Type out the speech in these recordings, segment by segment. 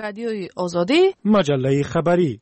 رادیوی آزادی، مجله خبری.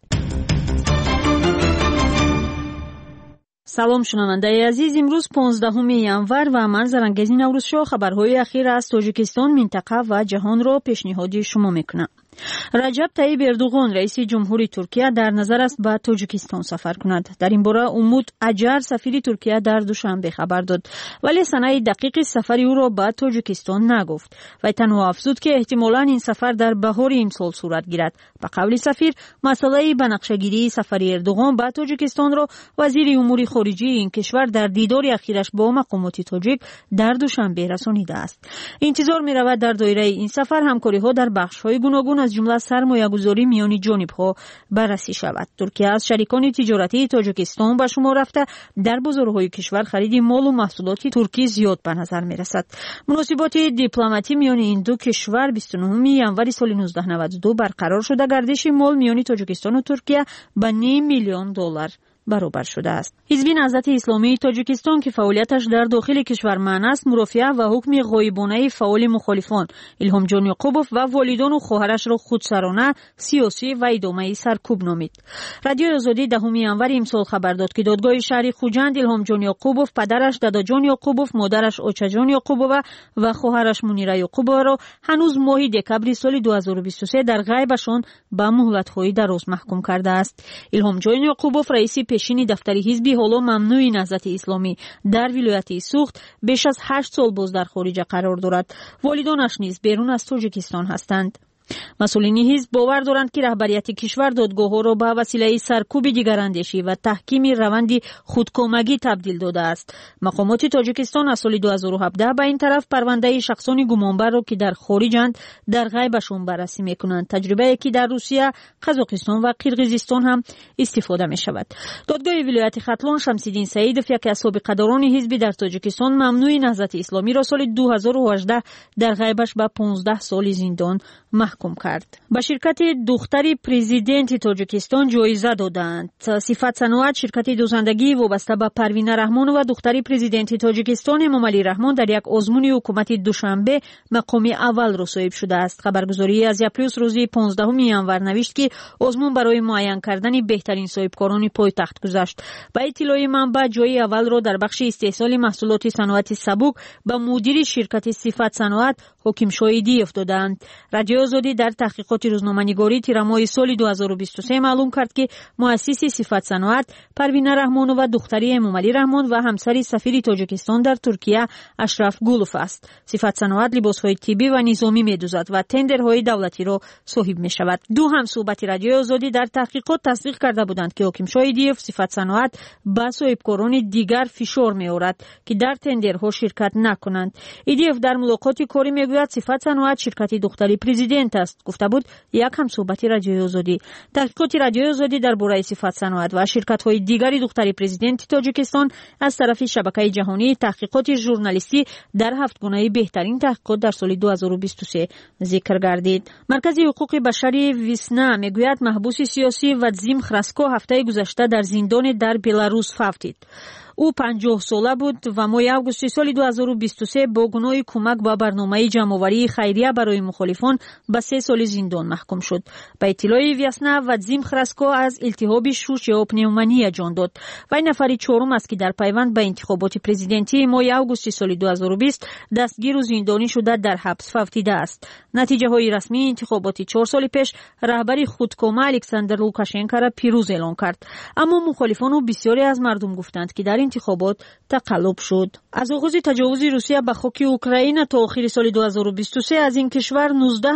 سلام شنونده عزیز، امروز 15 ینور و من زرنگزی نوروزشاه خبرهای اخیر از تاجیکستان، منطقه و جهان را پیشنهاد شما میکنم. رجب طیب اردوغان رئیس جمهوری ترکیه در نظر است به تاجیکستان سفر کند. در این باره امود اجر سفیر ترکیه در دوشنبه خبر داد، ولی سنه دقیق سفر او را به تاجیکستان نگفت. و تنها افزود که احتمالاً این سفر در بهار امسال صورت گیرد. به قول سفیر، مسئله بنقشه‌گیری سفر اردوغان به تاجیکستان را وزیر امور خارجه این کشور در دیدار اخیرش با مقامات تاجیک در دوشنبه رسانیده است. انتظار می‌رود در دایره این سفر همکاری‌ها در بخش‌های گوناگون از جمله سرمایه‌گذاری میان جانب‌ها بررسی شود. ترکیه از شریکان تجارتی تاجیکستان به شمار رفته در بازارهای کشور خرید مال و محصولات ترکی زیاد به نظر می‌رسد. مناسبات دیپلماتی میان این دو کشور 29 ینور سال 1992 برقرار شده. گردش مال میان تاجیکستان و ترکیه به $5 میلیون برابر شده است. حزب نهضت اسلامی تاجیکستان که فعالیتش در داخل کشور منع است، مرافعه و حکم غایبانه فعال مخالفان الهام جان یعقوبوف و والدان و خواهرش را خودسرانه، سیاسی و ادامه سرکوب نامید. رادیو آزادی 10 ینور امسال خبر داد که دادگاه شهر خوجند الهام جان یعقوبوف، پدرش دادا جان یعقوبوف، مادرش اوچا جان یعقوبووا و خواهرش منیره یعقوبووا را هنوز ماه دکبر سال 2023 در غیبشان به مهلت‌های دراز محکوم کرده است. الهام جان یعقوبوف رئیس پیشین دفتر حزبی حالا ممنوع نهضت اسلامی در ولایت سوخت بیش از 8 سال باز در خارج قرار دارد. والدانش نیز بیرون از تاجیکستان هستند. مسئولین حزب باور دارند که رهبریت کشور دادگاه‌ها را به وسیله سرکوب دیگراندیشی و تحکیم روند خودکامگی تبدیل داده است. مقامات تاجیکستان از سال 2017 به این طرف پرونده شخصان گمانبر را که در خارجند در غیبشان بررسی می‌کنند. تجربه‌ای که در روسیه، قزاقستان و قرقیزستان هم استفاده می‌شود. دادگاه ولایت ختلان شمس‌الدین سعیدوف، یکی از سابقه‌داران حزب در تاجیکستان، ممنوع نهضت اسلامی را سال 2018 در غیبش به 15 سال زندان محکوم کرد. به شرکت دختر پرزیدنت تاجیکستان جایزه دادند. صفت صنعت، شرکت دوزندگی وابسته به پروینه رحمان و دختر پرزیدنت تاجیکستان امامعلی رحمان در یک آزمون حکومت دوشنبه مقام اول را صاحب شده است. خبرگزاری ازیا پلوس روز 15 ینور نوشت که آزمون برای معین کردن بهترین صاحبکاران پایتخت گذشت. با اطلاع منبع جای اول را در بخش استحصال محصولات صنعتی سبک به مدیر شرکت صفت صنعت حکیم شاهدی افتادند. رادیو آزادی در تحقیقات روزنامه‌نگاری تیر ماه سال 2023 معلوم کرد که مؤسس صفت صنعت پروینه رحمان و دختری امامعلی رحمان و همسر سفیر تاجیکستان در ترکیه اشرف گولوف است. صفت صنعت لباس‌های طبی و نظامی می‌دوزد و تندرهای دولتی را صاحب می‌شود. دو همصحبت رادیو آزادی در تحقیقات تصدیق کرده بودند که حکیم شاهدی صفت صنعت به صاحبکاران دیگر فشار می‌آورد که در تندرها شرکت نکنند. ایدیف در ملاقات کاری میگوید صفت صنعت شرکت دختری پرزیدنت است، گفته بود یک همصحبت رادیو آزادی. تحقیقات رادیو آزادی درباره صفت صنعت و شرکت‌های دیگری دختری پرزیدنت تاجیکستان از طرف شبکه جهانی تحقیقات ژورنالیستی در 7 گونه بهترین تحقیقات در سال 2023 ذکر گردید. مرکز حقوق بشر ویسنا میگوید محبوس سیاسی وادیم خراسکو هفته گذشته در زندان در بلاروس فوتید. او 50 ساله بود و ماه آگوست سال 2023 با گناه کمک به برنامه جمع‌آوری خیریه برای مخالفان به 3 سال زندان محکوم شد. به اطلاع ویسنا وادیم خراسکو از التهاب شوش یا پنومونی جان داد و این نفر چهارم است که در پیوند به انتخابات پرزیدنتی ماه آگوست سال 2020 دستگیر و زندانی شده در حبس فوتیده است. نتیجه های رسمی انتخابات 4 سال پیش رهبر خودکامه الکساندر لوکاشنکو را پیروز اعلام کرد، اما مخالفان و بسیاری از مردم گفتند که در انتخابات تقلب شد. از آغاز تجاوز روسیه به خاک اوکراین تا آخر سال 2023 از این کشور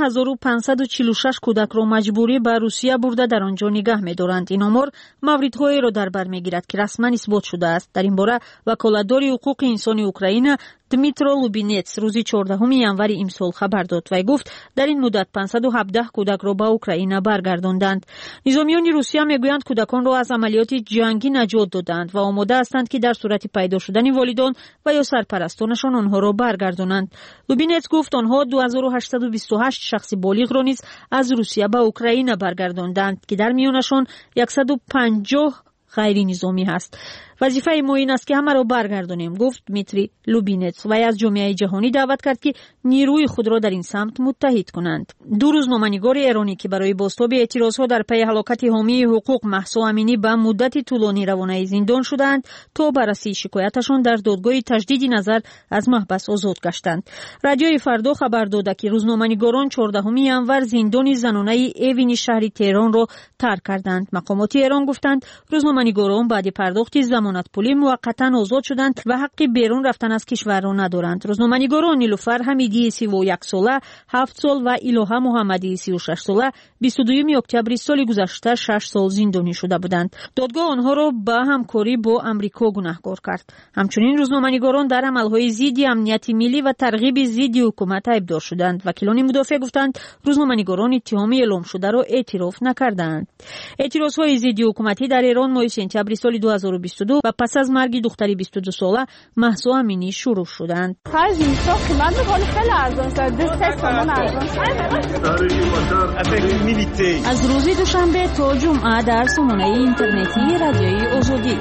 19546 کودک را مجبوری به روسیه برده در آنجا نگه می‌دارند. این آمار موردهایی را در بر می‌گیرد که رسما اثبات شده است. در این باره وکالتدار حقوق انسانی اوکراین دمیترو لوبینتس روز 14 ینور امسال خبر داد و گفت در این مدت 517 کودک را به اوکراین برگرداندند. نظامیان روسیه میگویند کودکان را از عملیات جنگی نجات دادند و آماده هستند که در صورت پیدا شدن والدان و یا سرپرستانشان آنها را برگردانند. لوبینتس گفت آنها 2828 شخص بالغ را نیز از روسیه به اوکراین برگرداندند که در میانشان 150 غیر نظامی است. وظیفه ما این است که همه را برگردانیم، گفت دمیتری لوبینتس و از جامعه جهانی دعوت کرد که نیروی خود را در این سمت متحد کنند. دو روزنامه‌نگار ایرانی که برای بازتاب اعتراضها در پی هلاکت حامی حقوق مهسا امینی به مدت طولانی روانه زندان شدند تا بررسی شکایتشان در دادگاه تجدید نظر از محبس آزاد گشتند. رادیوی فردا خبر داده که روزنامه‌نگاران 14 ینور زندان زنانه ایوین شهر تهران را ترک کردند. مقامات ایران گفتند روزنامه‌نگاران بعد پرداخت ضمانت پولی موقتا آزاد شدند و حق بیرون رفتن از کشور را ندارند. روزنامه‌نگاران نیلوفر حمیدی 31 ساله، 7 سال و الهه محمدی 36 ساله 22 اکتبر سال گذشته 6 سال زندانی شده بودند. دادگاه آنها را به همکاری با امریکا گناهکار کرد. همچنین روزنامه‌نگاران در عملهای ضد امنیت ملی و ترغیب ضد حکومت ایبدار شدند. وکیلان مدافع گفتند روزنامه‌نگاران اتهام اعلام شده را اعتراف نکردند. اعتراضهای ضد حکومتی در ایران ماه سپتامبر سال 2022 و پس از مرگ دختری 22 ساله مهسا امینی شروع شدند. از روز دوشنبه تا جمعه در سامانه اینترنتی رادیوی آزادی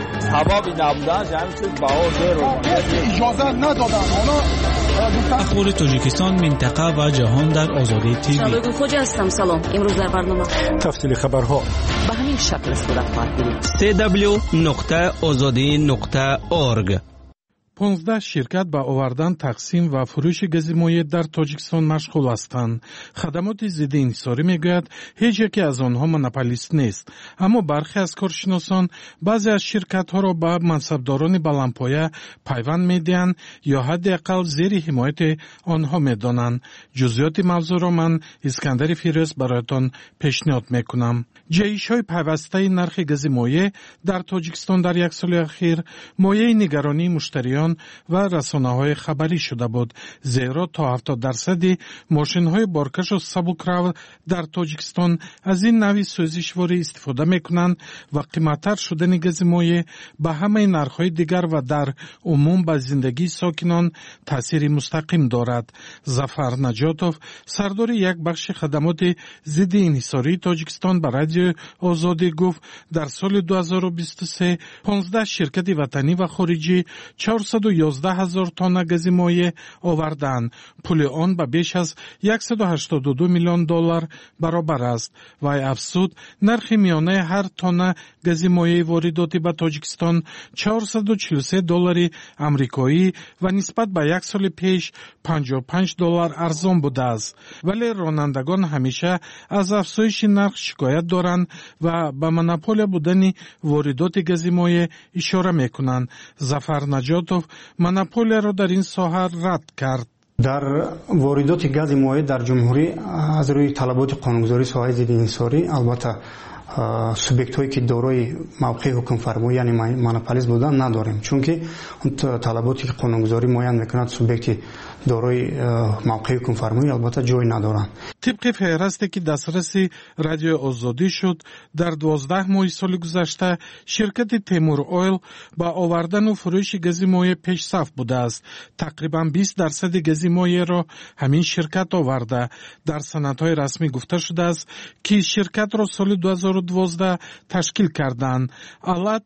اخبار تاجیکستان، منطقه و جهان در آزادی تیوی. خوجا هستم. سلام. امروز در برنامه تفصیل خبرها به همین شکل صورت خواهد گرفت. www.azadi.org 15 شرکت با آوردن، تقسیم و فروش گاز مایع در تاجیکستان مشغول هستند. خدمات ضد انحصاری میگوید هیچ یکی از آنها مونوپولیست نیست، اما برخی از کارشناسان بعضی از شرکت ها را با منصبداران بلندپایه پیوند میدهند یا حداقل زیر حمایت آنها میدانند. جزئیات موضوع را من اسکندر فیروز برایتان پیشنهاد میکنم. جهش های پیوسته نرخ گاز مایع در تاجیکستان در یک سال اخیر مایه نگرانی مشتریان و رسانه‌های خبری شده بود، زیرا تا 70% ماشین‌های بارکش و سبک‌رو در تاجیکستان از این نوع سوزشواری استفاده می‌کنند و قیمت‌تر شدن گاز مایع به همه نرخ‌های دیگر و در عموم به زندگی ساکنان تأثیر مستقیم دارد. ظفر نجاتوف، سردار یک بخش خدمات ضد انحصاری تاجیکستان، به رادیو آزادی گفت در سال 2023 15 شرکت وطنی و خارجی 411,000 تن گاز مایع آوردند. پول آن به بیش از 182 میلیون دلار برابر است. و افزود نرخ میانه هر تن گاز مایع وارداتی به تاجیکستان 443 دلار آمریکایی و نسبت به یک سال پیش 55 دلار ارزان بوده است. ولی رانندگان همیشه از افزایش نرخ شکایت دارند و به مونوپول بودن واردات گاز مایع اشاره میکنند. ظفر نجاتوف مونوپول را در این ساحه رد کرد. در واردات گاز مایع در جمهوری از روی طلبات قانونگذاری ساحه ضد انحصاری البته سوبیکت هایی که دارای موقع حکم فرمایی یعنی مونوپولیست بودن نداریم، چون که اون طلباتی که قانونگذاری معین میکند سوبیکت دارای موقع حکم فرمایی البته جای ندارند. طبق فهرستی که دسترس رادیو آزادی شد در 12 ماه سال گذشته شرکت تیمور اویل با آوردن و فروش گاز مایع پیش صف بوده است. تقریبا 20% گاز مایع را همین شرکت آورده. در سندهای رسمی گفته شده است که شرکت را سال 2012 تشکیل کردند. علت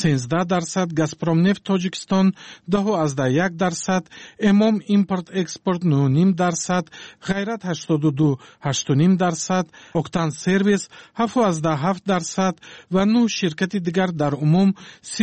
13%، گازپروم نفت تاجیکستان 10.1%، امام ایمپورت اکسپورت 9.5%، غیرت 82.8.5%، اوکتان سرویس 7.7% و 9 شرکت دیگر در عموم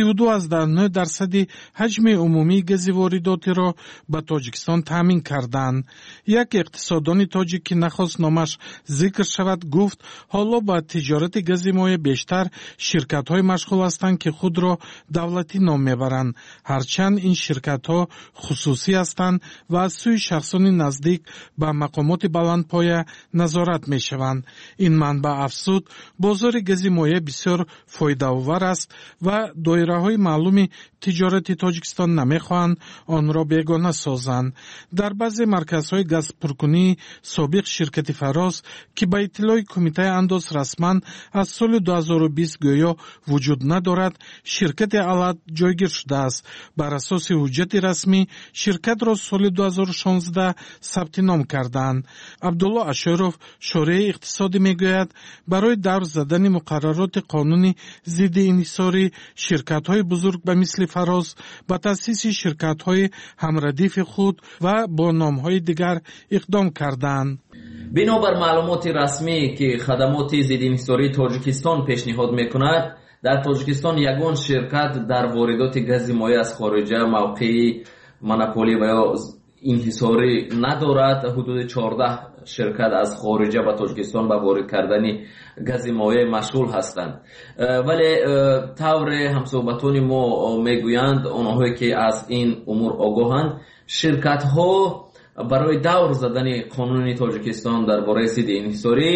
32.9% حجم عمومی گاز وارداتی را به تاجیکستان تامین کردند. یک اقتصاددان تاجیک که نخواست نامش ذکر شود گفت حالا با تجارت گاز مایع بیشتر شرکت‌های مشغول هستند که خود را دولتی نام میبرند، هرچند این شرکت‌ها خصوصی هستند و از سوی شخصان نزدیک به مقامات بلندپایه نظارت میشوند. این منبع افزود بازار گاز مایع بسیار فایده‌آور است و دایره‌های معلومی تجارت تاجیکستان نمیخواهند آن را بیگانه سازند. در بعضی مرکزهای گاز پرکنی سابق شرکت فراس که به اطلاع کمیته انداز رسما از سال 2020 گویا وجود ندارد، شرکت علت جایگیر شده است. بر اساس حجت رسمی شرکت را سال 2016 ثبت نام کردند. عبدالله Ашуров шораи иқтисодӣ мегӯяд, барои давр задани муқаррароти қонуни зидди инҳисорӣ ширкатҳои бузург ба мисли Фароз ба таъсиси ширкатҳои ҳамрадифи худ ва бо номҳои дигар иқдом карданд. бинобар маълумоти расмӣ ки хадамоти зиддиинҳисории Тоҷикистон пешниҳод мекунад, дар Тоҷикистон ягон ширкат дар воридоти гази моеъ аз хориҷа мавқеи монополӣ ва ё инҳисорӣ надорад. ҳудуди 14 ширкат аз хориҷа ба Тоҷикистон ба ворид кардани гази моеъ машғул ҳастанд. вале тавре ҳамсуҳбатони мо мегӯянд, онҳое ки аз ин умур огоҳанд, ширкатҳо барои давр задани қонуни Тоҷикистон дар бораи зидди инҳисорӣ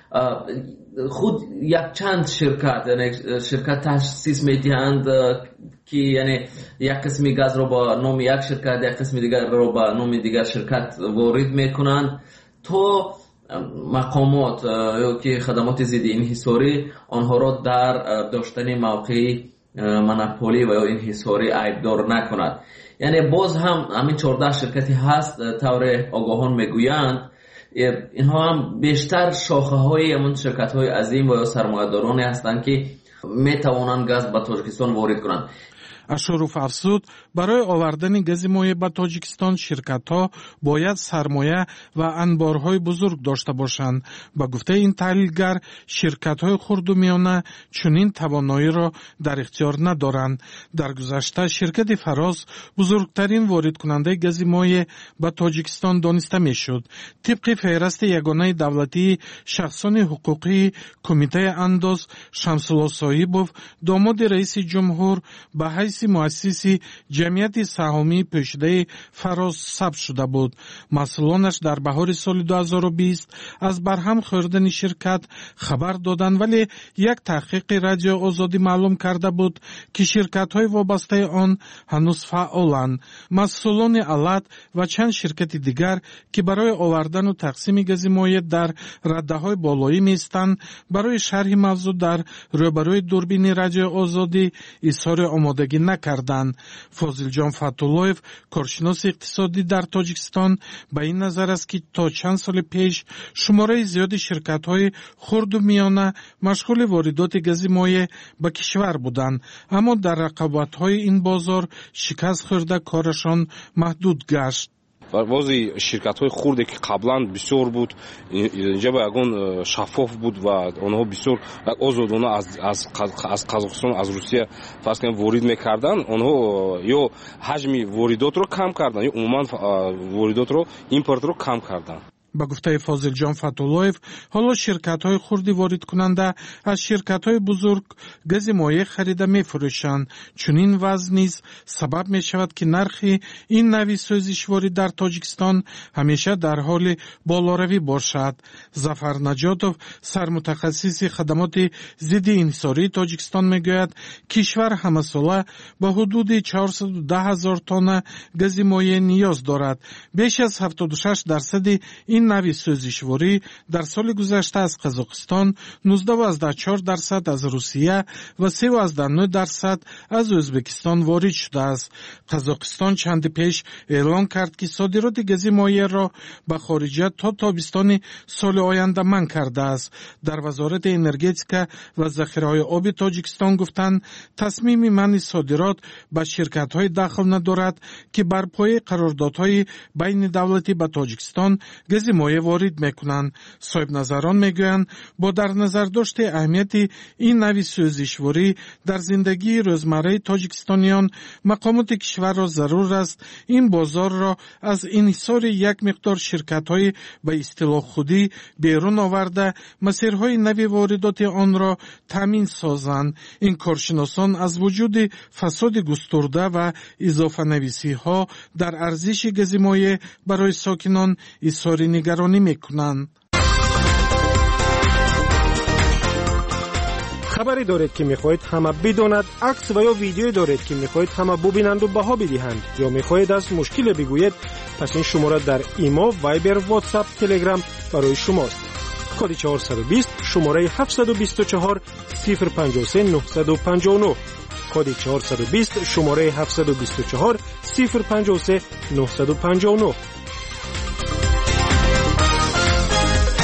худ якчанд ширкат таъсис медиҳанд ки яъне як қисми газро ба номи як ширкат, як қисми дигарро ба номи дигар ширкат ворид мекунанд то мақомот ки хадамоти зидди инҳисорӣ онҳоро дар доштани мавқеи монополӣ ва ё инҳисорӣ айбдор накунад. яъне боз ҳам ҳамин 14 ширкати ҳаст, тавре огоҳон мегӯянд, инҳо ҳам бештар шохаҳои ҳамон ширкатҳои азим ва ё сармоядороне ҳастанд ки метавонанд газ ба Тоҷикистон ворид кунанд. Ашуров афзуд, барои овардани гази моеъ ба Тоҷикистон ширкатҳо бояд сармоя ва анборҳои бузург дошта бошанд. Ба гуфтаи ин таҳлилгар, ширкатҳои хурду миёна чунин тавоноиро дар ихтиёр надоранд. Дар гузашта ширкати Фароз бузургтарин воридкунандаи гази моеъ ба Тоҷикистон дониста мешуд. тибқи феҳристи ягонаи давлатии шахсони ҳуқуқии Кумитаи Андоз, Шамсулло Соҳибов, домоди раиси ҷумҳур, ба ҳайси муассиси ҷамъияти саҳомии пӯшидаи Фароз сабт шуда буд. масъулонаш дар баҳори соли 2020 аз барҳам хӯрдани ширкат хабар доданд, вале як таҳқиқи Радио Озодӣ маълум карда буд, ки ширкатҳои вобастаи он ҳанӯз фаъоланд. масъулони Алат ва чанд ширкати дигар, ки барои овардану тақсими гази моеъ дар раддаҳои болоӣ меистанд, барои шарҳи мавзӯъ дар рӯбарӯи дурбини Радио Озодӣ изҳори омодагӣ накарданд. Фозилҷон Фатуллоев, коршиноси иқтисодӣ дар Тоҷикистон, ба ин назар аст, ки то чанд соли пеш шумораи зиёди ширкатҳои хурду миёна машғули воридоти гази моеъ ба кишвар буданд, аммо дар рақобатҳои ин бозор шикаст хӯрда корашон маҳдуд гашт. баъзи ширкатҳои хурде ки қаблан бисёр буд, инҷа ба ягон шаффоф буд ва онҳо бисёр озодона аз Қазоқистон, аз Русия фарз кунем ворид мекарданд, онҳо ё ҳаҷми воридотро кам карданд, ё умуман воридотро, импортро кам карданд. ба гуфтаи Фозилҷон Фатуллоев, ҳоло ширкатҳои хурди воридкунанда аз ширкатҳои бузург гази моеъ харида мефурӯшанд. чунин вазъ низ сабаб мешавад, ки нархи ин нави сӯзишворӣ дар Тоҷикистон ҳамеша дар ҳоли болоравӣ бошад. Зафар Наҷотов, сармутахассиси хадамоти зидди инҳисории Тоҷикистон, мегӯяд, кишвар ҳамасола ба ҳудуди 410 000 тонна гази моеъ ниёз дорад. беш аз 76% ин нави сӯзишворӣ дар соли гузашта аз Қазоқистон, 19.4% аз Русия ва 3.9% аз Ӯзбекистон ворид шудааст. Қазоқистон чанди пеш эълон кард, ки содироти гази моеъро ба хориҷа то тобистони соли оянда манъ кардааст. дар вазорати энергетика ва захираҳои оби Тоҷикистон гуфтанд, тасмими манъи содирот ба ширкатҳои дахл надорад, ки бар пояи қарордодҳои байни давлатӣ ба Тоҷикистон гази моеъ ворид мекунанд. соҳибназарон мегӯянд, бо дар назардошти аҳамияти ин нави сӯзишворӣ дар зиндагии рӯзмарраи тоҷикистониён, мақомоти кишварро зарур аст ин бозорро аз инҳисори як миқдор ширкатҳои ба истилоҳ худӣ берун оварда масирҳои нави воридоти онро таъмин созанд. ин коршиносон аз вуҷуди фасоди густурда ва изофанависиҳо дар арзиши гази моеъ барои сокинон изҳори нигаронӣ мекунанд. хабаре доред ки мехоҳед ҳама бидонад, акс ва ё видеое доред ки мехоҳед ҳама бубинанду баҳо бидиҳанд, ё мехоҳед аз мушкиле бигӯед, пас ин шумора дар имо, вайбер, ватсап, телеграм барои шумост. коди 420 шумораи 724 053 959, коди 420 шумораи 724 053 959.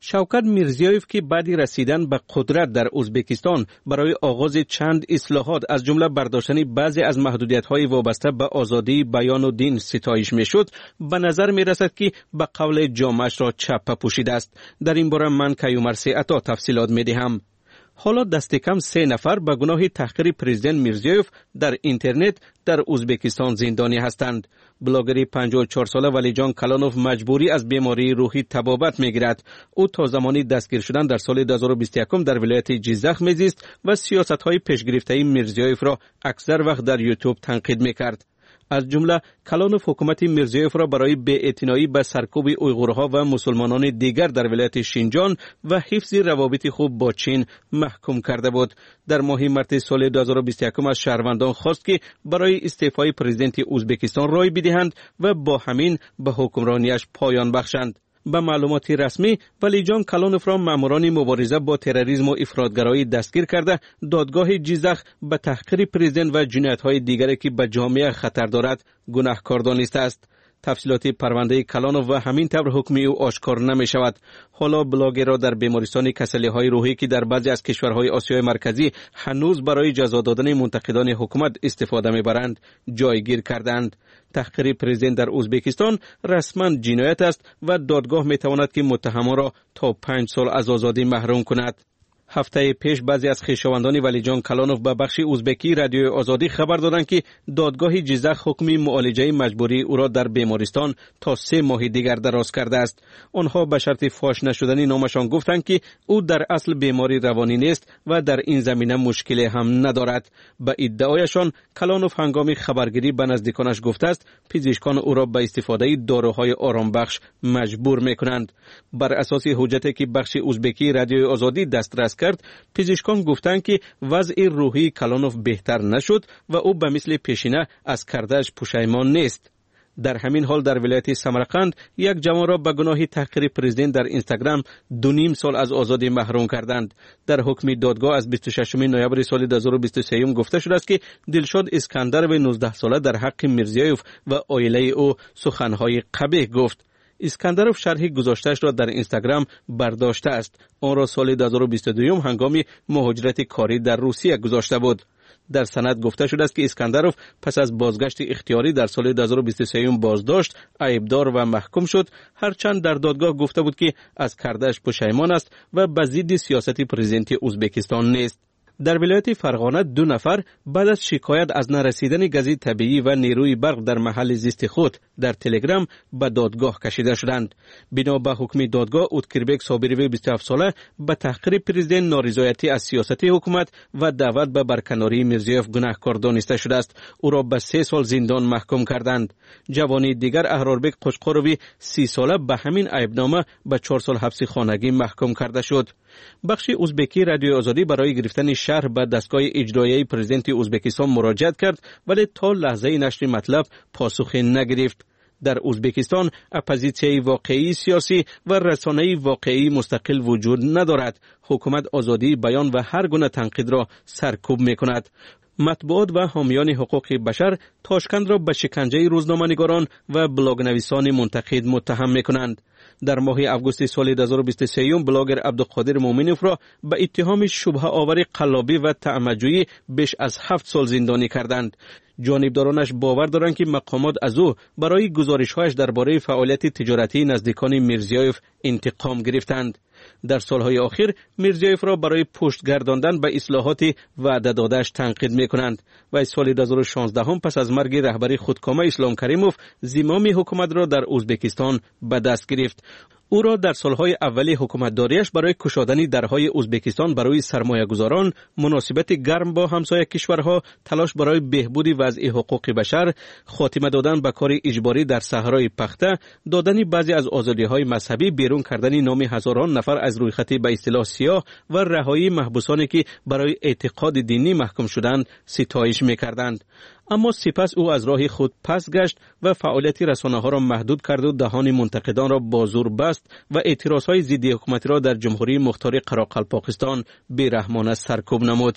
شوکت میرزیویف که بعد رسیدن به قدرت در ازبکستان برای آغاز چند اصلاحات از جمله برداشتن بعضی از محدودیت‌های وابسته به آزادی بیان و دین ستایش می‌شد، به نظر می‌رسد که به قول جامه‌اش را چپه پوشیده است. در این باره من کیومرث عطا تفصیلات می‌دهم. حالا دست کم 3 نفر به گناه تحقیر پرزیدنت میرزیویف در اینترنت در ازبکستان زندانی هستند. بلاگری 54 ساله ولیجان کلانوف مجبوری از بیماری روحی تبابت میگیرد. او تا زمانی دستگیر شدن در سال 2021 در ولایت جیزخ میزیست و سیاست‌های پیشگرفته میرزیویف را اکثر وقت در یوتیوب تنقید میکرد. از جمله کلانوف حکومت میرزیویف را برای بی‌اعتنایی به سرکوب اویغورها و مسلمانان دیگر در ولایت شینجان و حفظ روابط خوب با چین محکوم کرده بود. در ماه مارس سال 2021 از شهروندان خواست که برای استعفای پرزیدنت ازبکستان رای بدهند و با همین به حکمرانیش پایان بخشند. به معلومات رسمی ولیجان کلانوف را ماموران مبارزه با تروریسم و افراطگرایی دستگیر کرده دادگاه جیزخ به تحقیر پرزیدنت و جنایت‌های دیگری که به جامعه خطر دارد گناهکار دانسته است. تفصیلات پرونده کلانوف و همین طور حکم او آشکار نمی شود. حالا بلاگر را در بیمارستان کسلی‌های روحی که در بعضی از کشورهای آسیای مرکزی هنوز برای جزا دادن منتقدان حکومت استفاده می‌برند جایگیر کردند. تحقیر پرزیدنت در ازبکستان رسما جنایت است و دادگاه می‌تواند که متهمان را تا 5 سال از آزادی محروم کند. هفته پیش بعضی از خویشاوندان ولیجان کلانوف به بخش ازبکی رادیوی آزادی خبر دادند که دادگاه جیزخ حکم معالجه مجبوری او را در بیمارستان تا 3 ماه دیگر دراز کرده است. آنها به شرط فاش نشدن نامشان گفتند که او در اصل بیماری روانی نیست و در این زمینه مشکلی هم ندارد. به ادعایشان کلانوف هنگام خبرگیری به نزدیکانش گفته است پزشکان او را به استفاده داروهای آرامبخش مجبور می‌کنند. بر اساس حجتی که بخش ازبکی رادیوی آزادی دسترس کرد، پزشکان گفتند که وضع روحی کلانوف بهتر نشد و او به مثل پیشینه از کردهش پشیمان نیست. در همین حال در ولایت سمرقند یک جوان را به گناه تحقیر پرزیدنت در اینستاگرام 2.5 سال از آزادی محروم کردند. در حکم دادگاه از 26 نوامبر سال 2023 گفته شده است که دلشاد اسکندر و 19 ساله در حق میرزیویف و عائله او سخنهای قبیح گفت. اسکندروف شرح گذاشته‌اش را در اینستاگرام برداشته است. آن را سال 2022 هنگام مهاجرت کاری در روسیه گذاشته بود. در سند گفته شده است که اسکندروف پس از بازگشت اختیاری در سال 2023 بازداشت، عیبدار و محکوم شد، هرچند در دادگاه گفته بود که از کرده‌اش پشیمان است و به ضد سیاست پرزیدنت ازبکستان نیست. در ولایت فرغانه 2 نفر بعد از شکایت از نرسیدن گاز طبیعی و نیروی برق در محل زیست خود در تلگرام به دادگاه کشیده شدند. بنا به حکم دادگاه اوتکربک صابری 27 ساله به تحقیر پرزیدنت، نارضایتی از سیاست حکومت و دعوت به برکناری میرزیویف گناهکار دانسته شده است. او را به 3 سال زندان محکوم کردند. جوانی دیگر احراربک قشقروی 30 ساله به همین عیبنامه به 4 سال حبس خانگی محکوم کرده شد. بخش ازبکی رادیوی آزادی برای گرفتن شرح به دستگاه اجرایی پرزیدنت ازبکستان مراجعت کرد ولی تا لحظه نشر مطلب پاسخی نگرفت. در ازبکستان اپوزیسیون واقعی سیاسی و رسانه‌ای واقعی مستقل وجود ندارد. حکومت آزادی بیان و هر گونه تنقید را سرکوب می‌کند. مطبوعات و حامیان حقوق بشر تاشکند را به شکنجه روزنامه‌نگاران و بلاگ‌نویسان منتقد متهم می‌کنند. در ماه آگوست سال 2023 بلاگر عبدالقادر مومنوف را به اتهام شبهه آوری قلابی و طعنه‌جویی بیش از 7 سال زندانی کردند. جانبدارانش باور دارند که مقامات از او برای گزارش‌هایش درباره فعالیت تجارتی نزدیکان میرزیویف انتقام گرفتند. در سالهای اخیر میرزیویف را برای پشت گرداندن به اصلاحات وعده داده‌اش تنقید می‌کنند و سال 2016 پس از مرگ رهبر خودکامه اسلام کریموف زمام حکومت را در ازبکستان به دست گرفت. او را در سالهای اولی حکومتداریش برای گشادن درهای ازبکستان برای سرمایه‌گذاران، مناسبت گرم با همسایه کشورها، تلاش برای بهبود وضع حقوق بشر، خاتمه دادن به کار اجباری در صحرای پخته، دادن بعضی از آزادی‌های مذهبی، بیرون کردن نام هزاران نفر از روی خط به اصطلاح سیاه و رهایی محبوسانی که برای اعتقاد دینی محکوم شدند ستایش می‌کردند. اما سپس او از راه خود پس گشت و فعالیت رسانه‌ها را محدود کرد و دهان منتقدان را با زور بست و اعتراضهای ضد حکومتی را در جمهوری مختار قراقلپاکستان بی‌رحمانه سرکوب نمود.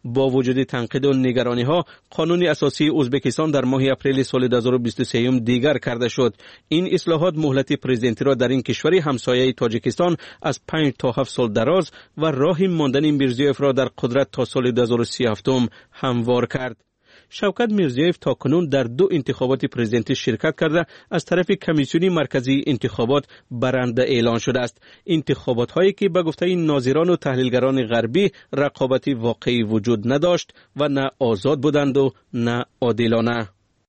با وجود تنقید و نگرانی ها، قانون اساسی ازبکستان در ماه اپریل سال 2023 دیگر کرده شد. این اصلاحات مهلت پرزیدنتی را در این کشور همسایه تاجیکستان از 5 تا 7 سال دراز و راه ماندن میرزیویف را در قدرت تا سال 2037 هموار کرد. شوکت میرزیویف تاکنون در 2 انتخابات پرزیدنتی شرکت کرده از طرف کمیسیون مرکزی انتخابات برنده اعلان شده است. انتخابات هایی که به گفته ناظران و تحلیلگران غربی رقابتی واقعی وجود نداشت و نه آزاد بودند و نه عادلانه.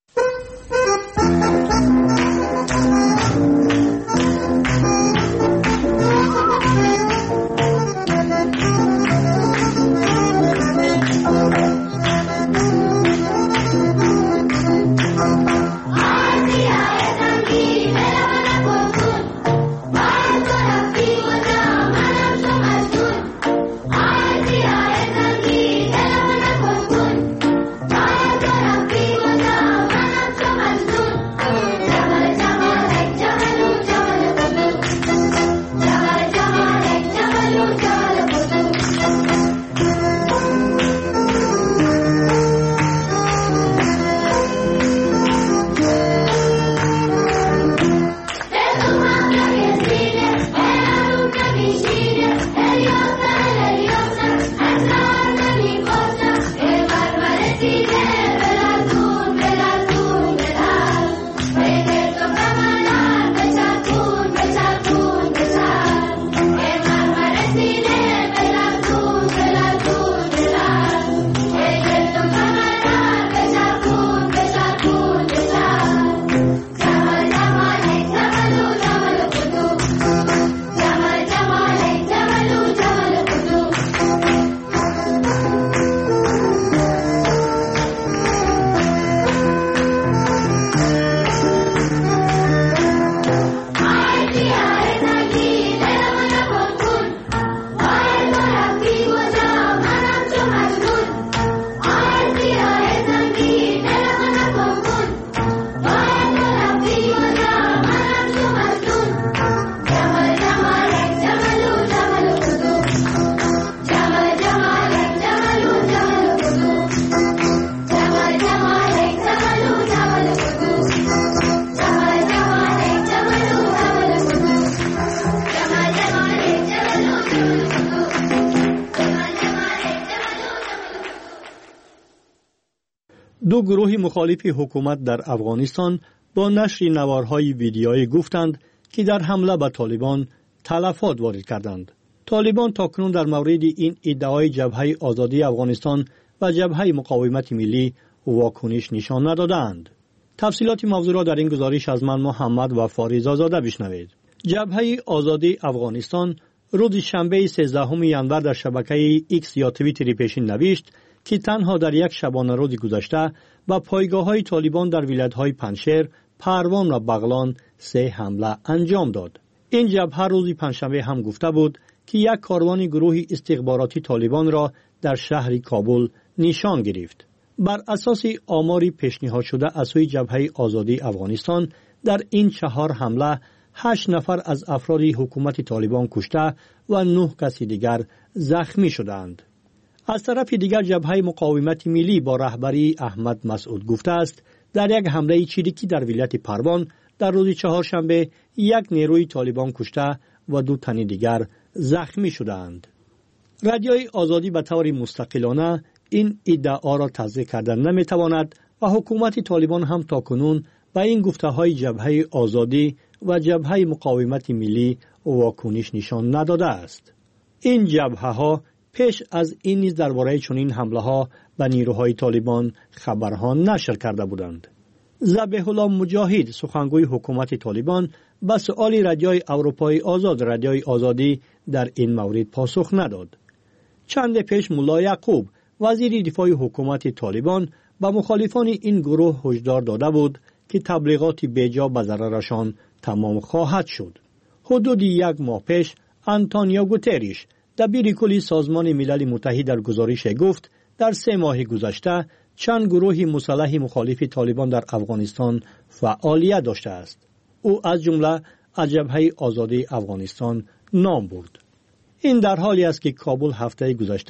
دو گروه مخالف حکومت در افغانستان با نشر نوارهای ویدیویی گفتند که در حمله به طالبان تلفات وارد کردند. طالبان تاکنون در مورد این ادعای جبهه آزادی افغانستان و جبهه مقاومت ملی واکنش نشان ندادند. تفصیلات موضوع را در این گزارش از من محمد و فاریز آزاده بشنوید. جبهه آزادی افغانستان روز شنبه 13 ژانویه در شبکه ایکس یا توییتری پیشین نوشت که تنها در یک شبانه روز گذشته به پایگاه‌های طالبان در ولایت‌های پنجشیر، پروان و بغلان 3 حمله انجام داد. این جبهه روز پنجشنبه هم گفته بود که یک کاروان گروه استخباراتی طالبان را در شهر کابل نشان گرفت. بر اساس آماری پیشنهاد شده از سوی جبهه آزادی افغانستان در این 4 حمله 8 نفر از افراد حکومت طالبان کشته و 9 کس دیگر زخمی شدند. از طرف دیگر جبهه مقاومت ملی با رهبری احمد مسعود گفته است در یک حمله چریکی در ولایت پروان در روز چهارشنبه 1 نیروی طالبان کشته و 2 تن دیگر زخمی شدند. رادیوی آزادی به طور مستقلانه این ادعا را تصدیق کردن نمیتواند و حکومت طالبان هم تاکنون به این گفته‌های جبهه آزادی و جبهه مقاومت ملی واکنش نشان نداده است. این جبهه‌ها پیش از این نیز درباره چنین حمله‌ها به نیروهای طالبان خبرها نشر کرده بودند. ذبیح الله مجاهد سخنگوی حکومت طالبان به سؤال رادیوی اروپای آزاد رادیوی آزادی در این مورد پاسخ نداد. چند پیش ملا یعقوب وزیر دفاع حکومت طالبان به مخالفان این گروه هشدار داده بود که تبلیغات بیجا به ضررشان تمام خواهد شد. حدود 1 ماه پیش آنتونیو گوتریش دبیر کل سازمان ملل متحد در گزارش گفت در 3 ماه گذشته چند گروه مسلح مخالف طالبان در افغانستان فعالیت داشته است. او از جمله از جبهه آزادی افغانستان نام برد. این در حالی است که کابل هفته گذشته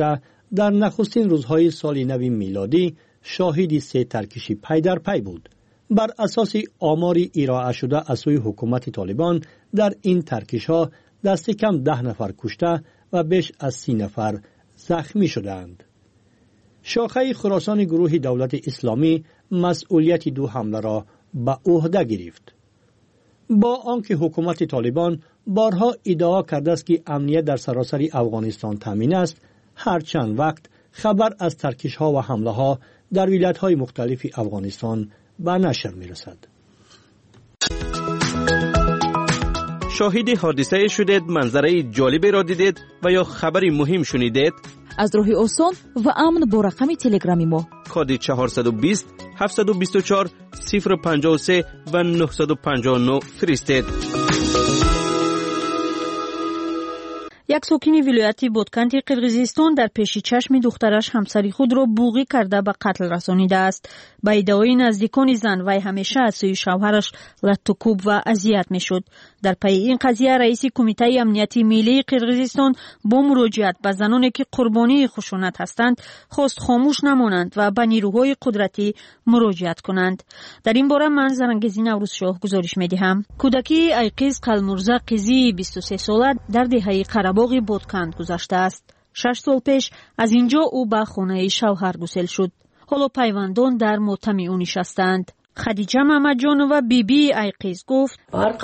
در نخستین روزهای سال نو میلادی شاهد 3 ترکشی پی در پی بود. بر اساس آماری ارائه شده از سوی حکومت طالبان در این ترکش‌ها دست کم 10 نفر کشته و بیش از 30 نفر زخمی شدند. شاخه خراسان گروه دولت اسلامی مسئولیت 2 حمله را به عهده گرفت. با آنکه حکومت طالبان بارها ادعا کرده است که امنیت در سراسر افغانستان تامین است، هر چند وقت خبر از ترکش‌ها و حمله‌ها در ولایت‌های مختلف افغانستان به نشر می‌رسد. شاهد حادثه شدید، منظره جالبی را دیدید و یا خبری مهم شنیدید؟ از راه آسان و امن با رقم تلگرامی ما کد 420 724 053 و 959 فرستید. یک ساکن ولایت بودکنت قرقیزستان در پیش چشم دخترش همسری خود را بوغی کرده به قتل رسانیده است. با ادعای نزدیکان زن وی همیشه از سوی شوهرش لطوکوب و اذیت میشد. در پی این قضیه رئیس کمیته امنیتی ملی قرقیزستان با مراجعت به زنانی که قربانی خشونت هستند خواست خاموش نمانند و به نیروهای قدرتی مراجعت کنند. در این باره من زرنگزی نوروزشاه گزارش میدهم. کودکی ایقیز قلمرزا قیزی 23 ساله در دهه قره‌باغ بودکند گذشته است. 6 سال پیش از اینجا او به خانه شوهر گسیل شد. حالا پیوندان در ماتم او نشستند. خدیجه محمدجانова بیبی ایقیز گفت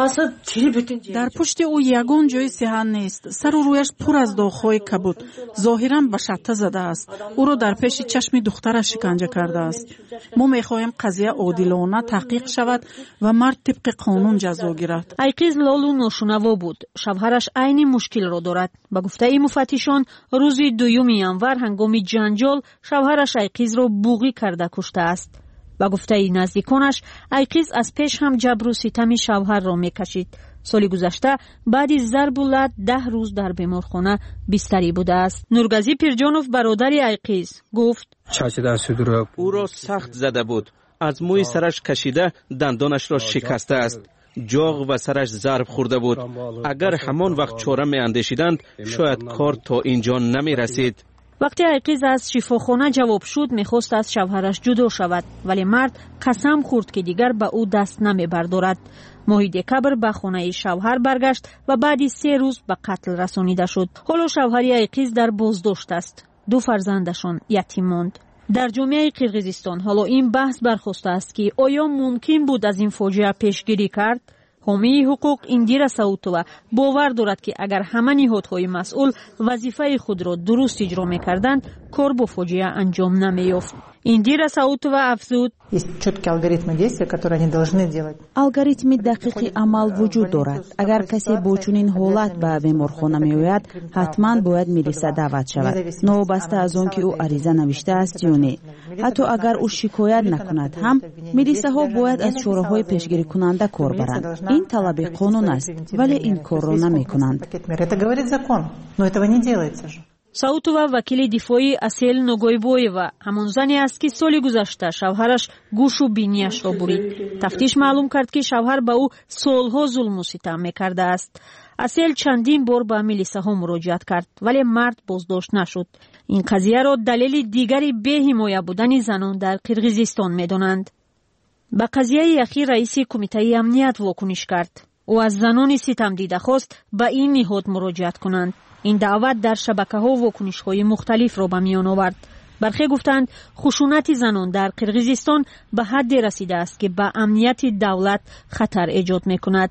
در پشت او یگان جای صحت نیست. سر و رویش پر از داغ‌های کبود. ظاهراً به شتر زده است. او را در پیش چشم دخترش شکنجه کرده است. ما می‌خواهیم قضیه عادلانه تحقیق شود و مرد طبق قانون جزا گیرد. ایقیز لالو ناشنوا بود. شوهرش عین مشکل را دارد. به گفته مفتشان روز 2 ینور هنگام جنجال شوهرش ایقیز را بوغی کرده کشته است. با گفته نزدیکانش ایقیز از پیش هم جبر و ستم شوهر را میکشید. سال گذشته بعد از ضرب و لط 10 روز در بیمارخانه بستری بوده است. نورگزی پیرجانوف برادر ایقیز گفت او را سخت زده بود. از موی سرش کشیده دندانش را شکسته است. جاغ و سرش ضرب خورده بود. اگر همان وقت چاره می اندیشیدند شاید کار تا اینجا نمی رسید. وقتی ایقیز از شفاخانه جواب شد میخواست از شوهرش جدا شود، ولی مرد قسم خورد که دیگر به او دست نمی بردارد. ماه دکبر به خانه شوهر برگشت و بعد 3 روز به قتل رسانیده شد. حالا شوهر ایقیز در بازداشت است. 2 فرزندشان یتیم ماند. در جامعه قرقیزستان حالا این بحث برخاسته است که آیا ممکن بود از این فاجعه پیشگیری کرد؟ حامی حقوق اندیرا ساوتووا باور دارد که اگر همه نهادهای مسئول وظیفه خود را درست اجرا می‌کردند کار با فاجعه انجام نمی‌یافت. اندیرا ساوتووا افزود: алгоритми дақиқи амал вуҷуд дорад. агар касе бо чунин ҳолат ба беморхона меояд ҳатман бояд милиса даъват шавад, новобаста аз он ки ӯ ариза навиштааст ё не. ҳатто агар ӯ шикоят накунад ҳам милисаҳо бояд аз чораҳои пешгирикунанда кор баранд. ин талаби қонун аст, вале ин корро намекунанд. саутова вакили дифои асел ногойбоева ҳамон зане аст ки соли гузашта шавҳараш гӯшу бинияшро бурид. тафтиш маълум кард ки шавҳар ба ӯ солҳо зулму ситам мекардааст. асел чандин бор ба милисаҳо муроҷиат кард, вале мард боздошт нашуд. ин қазияро далели дигари беҳимоя будани занон дар қирғизистон медонанд. ба қазияи ахир раиси кумитаи амният вокуниш кард. ӯ аз занони ситамдида хост ба ин ниҳод муроҷиат кунанд. ин даъват дар шабакаҳо вокунишҳои мухталифро ба миён овард. бархе гуфтанд хушунати занон дар қирғизистон ба ҳадде расидааст ки ба амнияти давлат хатар эҷод мекунад.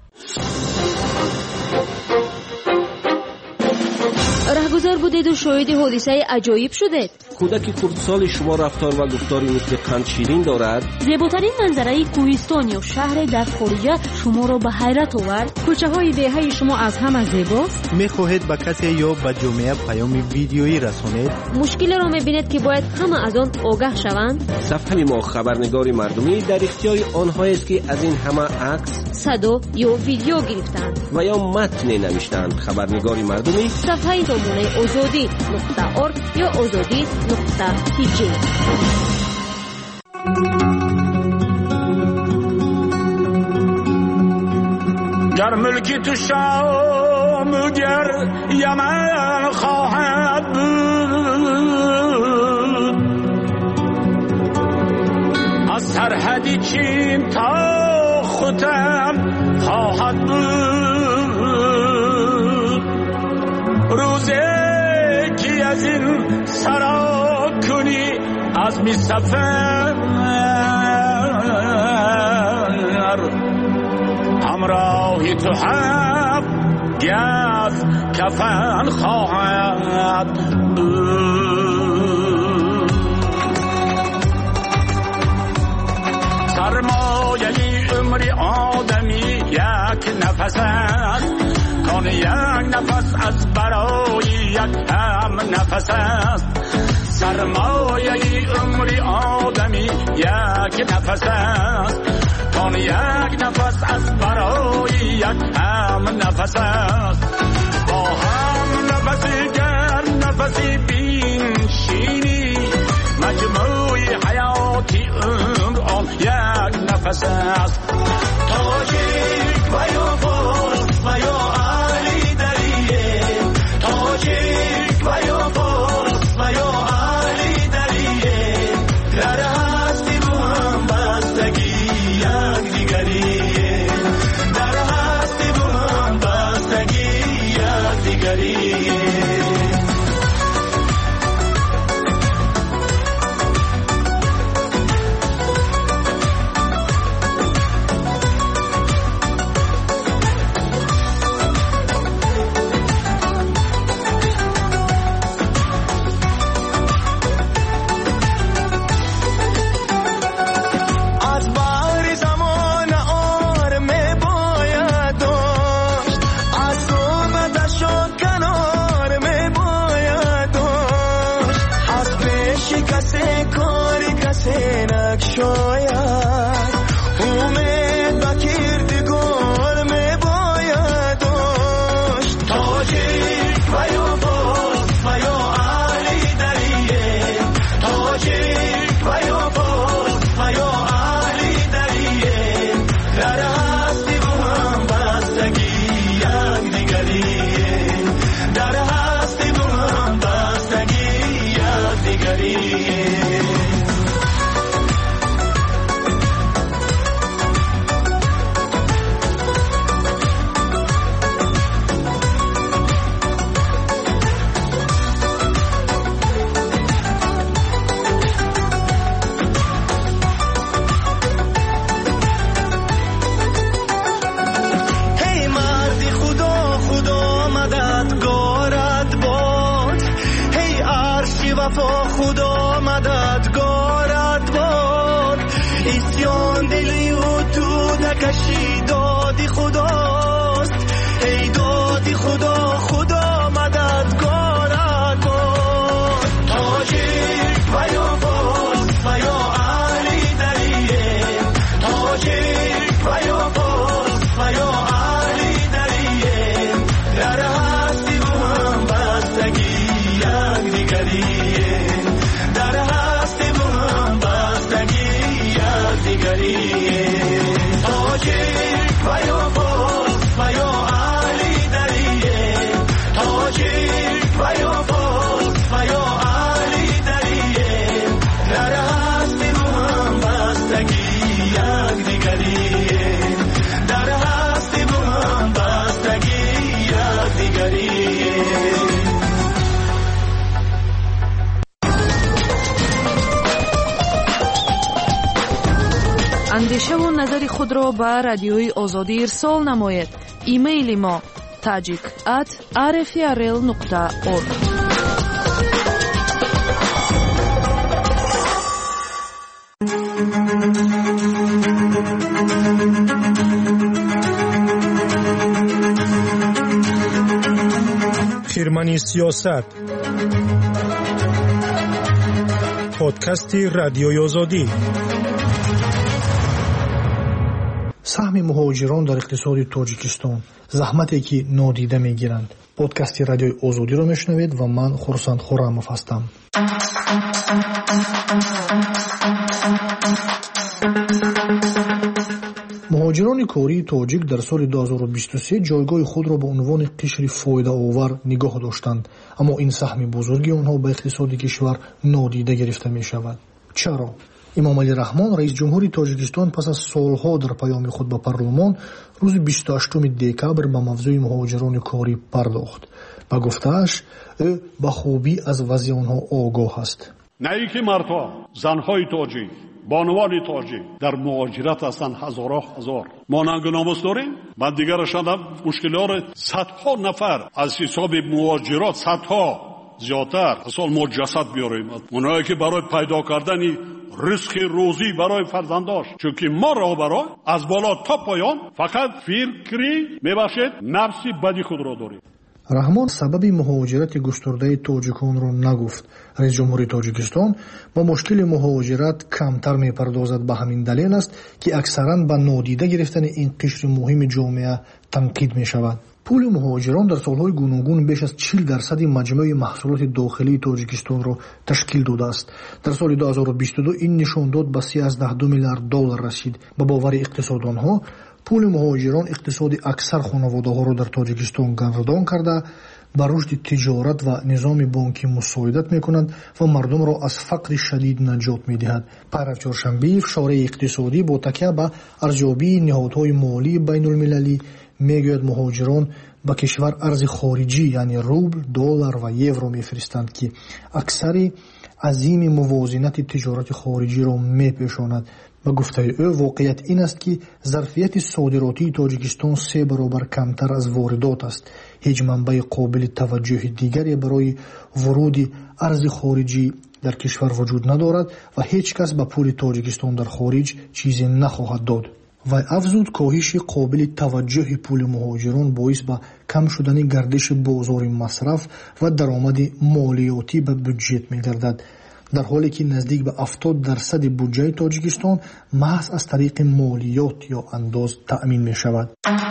раҳгузар будеду шоҳиди ҳодисаи аҷоиб шудед. кӯдаки хурдсоли шумо рафтор ва гуфтори мисли қандширин дорад. зеботарин манзараи кӯҳистон ё шаҳре дар хориҷа шуморо ба ҳайрат овард. кӯчаҳои деҳаи шумо аз ҳама зебост. мехоҳед ба касе ё ба ҷомеа паёми видеоӣ расонед. мушкилеро мебинед ки бояд ҳама аз он огаҳ шаванд. сафҳаи мо хабарнигори мардумӣ дар ихтиёри онҳоест ки аз ин ҳама акс, садо ё видео гирифтанд ва ё матне навиштанд. хабарнигори мардумӣ сафҳаи номунаи озодӣ.орг ё озодӣ.tj. گر ملکی تو شام گر یمن خواهد بود سرحدی چین تا خودم خواهد بود. روزی که از این سرا کنی از می سفر همراهی تو هم گز کفن خواهد بود. سرمایه عمر آدمی یک نفس است، کان یک نفس از برای یک هم نفس است. سرمایه عمر آدمی یک نفس است، کان یک نفس از برای یک هم نفس است. با هم نفسی گر نفسی بینشینی، مجموعی حیاتی عمر آن یک نفس است. تاجیک و یا فارس و یا علی دریه، تاجیک و یا فارس و یا علی دریه، در هستی با هم بستگی یک دیگریه، در هستی با هم بستگی یک دیگریه. اندیشه و نظر خود را به رادیوی آزادی ارسال نماید. ایمیل ما tajik@rfrl.org. خرمنی سیاست، پادکستی رادیوی آزادی. سهم مهاجران در اقتصاد تاجیکستان، زحمتی که نادیده میگیرند. پادکست رادیوی آزادی را میشنوید و من خورسند خورمов هستم. مهاجران کاری تاجیک در سال 2023 جایگاه خود را به عنوان قشر فایده آور نگاه داشتند، اما این سهم بزرگی آنها به اقتصاد کشور نادیده گرفته می شود. چرا؟ эмомалӣ раҳмон раис ҷумҳури тоҷикистон пас аз солҳо дар паёми худ ба парлумон рӯзи 28 декабр ба мавзӯи муҳоҷирони корӣ пардохт. ба гуфтааш ӯ ба хубӣ аз вазъи онҳо огоҳ аст. نه ای که مردها زنهای تاجیک بانوان تاجیک در مهاجرت هستند هزارها هزار ما ننگ و ناموس داریم. من دیگر شدم مشکلات صدها نفر از حساب مهاجرات صدها زیادتر اصلا ما جسد بیاریم اونایی که برای پیدا کردن رزق روزی برای فرزنداش چون که ما راهبران از بالا تا پایان فقط فکری میبخشید نفسی بدی خود را داریم. раҳмон сабаби муҳоҷирати густурдаи тоҷиконро нагуфт. раис ҷумҳури тоҷикистон ба мушкили муҳоҷират камтар мепардозад. ба ҳамин далел аст ки аксаран ба нодида гирифтани ин қишри муҳими ҷомеа танқид мешавад. пули муҳоҷирон дар солҳои гуногун беш аз 40% маҷмӯи маҳсулоти дохилии тоҷикистонро ташкил додааст. дар соли 2022 ин нишон дод ба $13 миллиард расид. ба бовари иқтисоддонҳо пули муҳоҷирон иқтисоди аксар хонаводаҳоро дар тоҷикистон гардон карда ба рушди тиҷорат ва низоми бонкӣ мусоидат мекунад ва мардумро аз фақри шадид наҷот медиҳад. пайрав чоршанбиев шораи иқтисодӣ бо такя ба арзёбии ниҳодҳои молии байнулмилалӣ мегӯяд муҳоҷирон ба кишвар арзи хориҷӣ яъне рубл, доллар ва евро мефиристанд ки аксари азими мувозинати тиҷорати хориҷиро мепешонад. ба гуфтаи ӯ воқеият ин аст ки зарфияти содиротии тоҷикистон 3 баробар камтар аз воридот аст. ҳеҷ манбаи қобили таваҷҷӯҳи дигаре барои вуруди арзи хориҷӣ дар кишвар вуҷуд надорад ва ҳеҷ кас ба пули тоҷикистон дар хориҷ чизе нахоҳад дод. вай афзуд коҳиши қобили таваҷҷӯҳи пули муҳоҷирон боис ба кам шудани гардиши бозори масраф ва даромади молиётӣ ба бюджет мегардад. дар ҳоле ки наздик ба 70% буҷаи тоҷикистон маҳз аз тариқи молиёт ё андоз таъмин мешавад.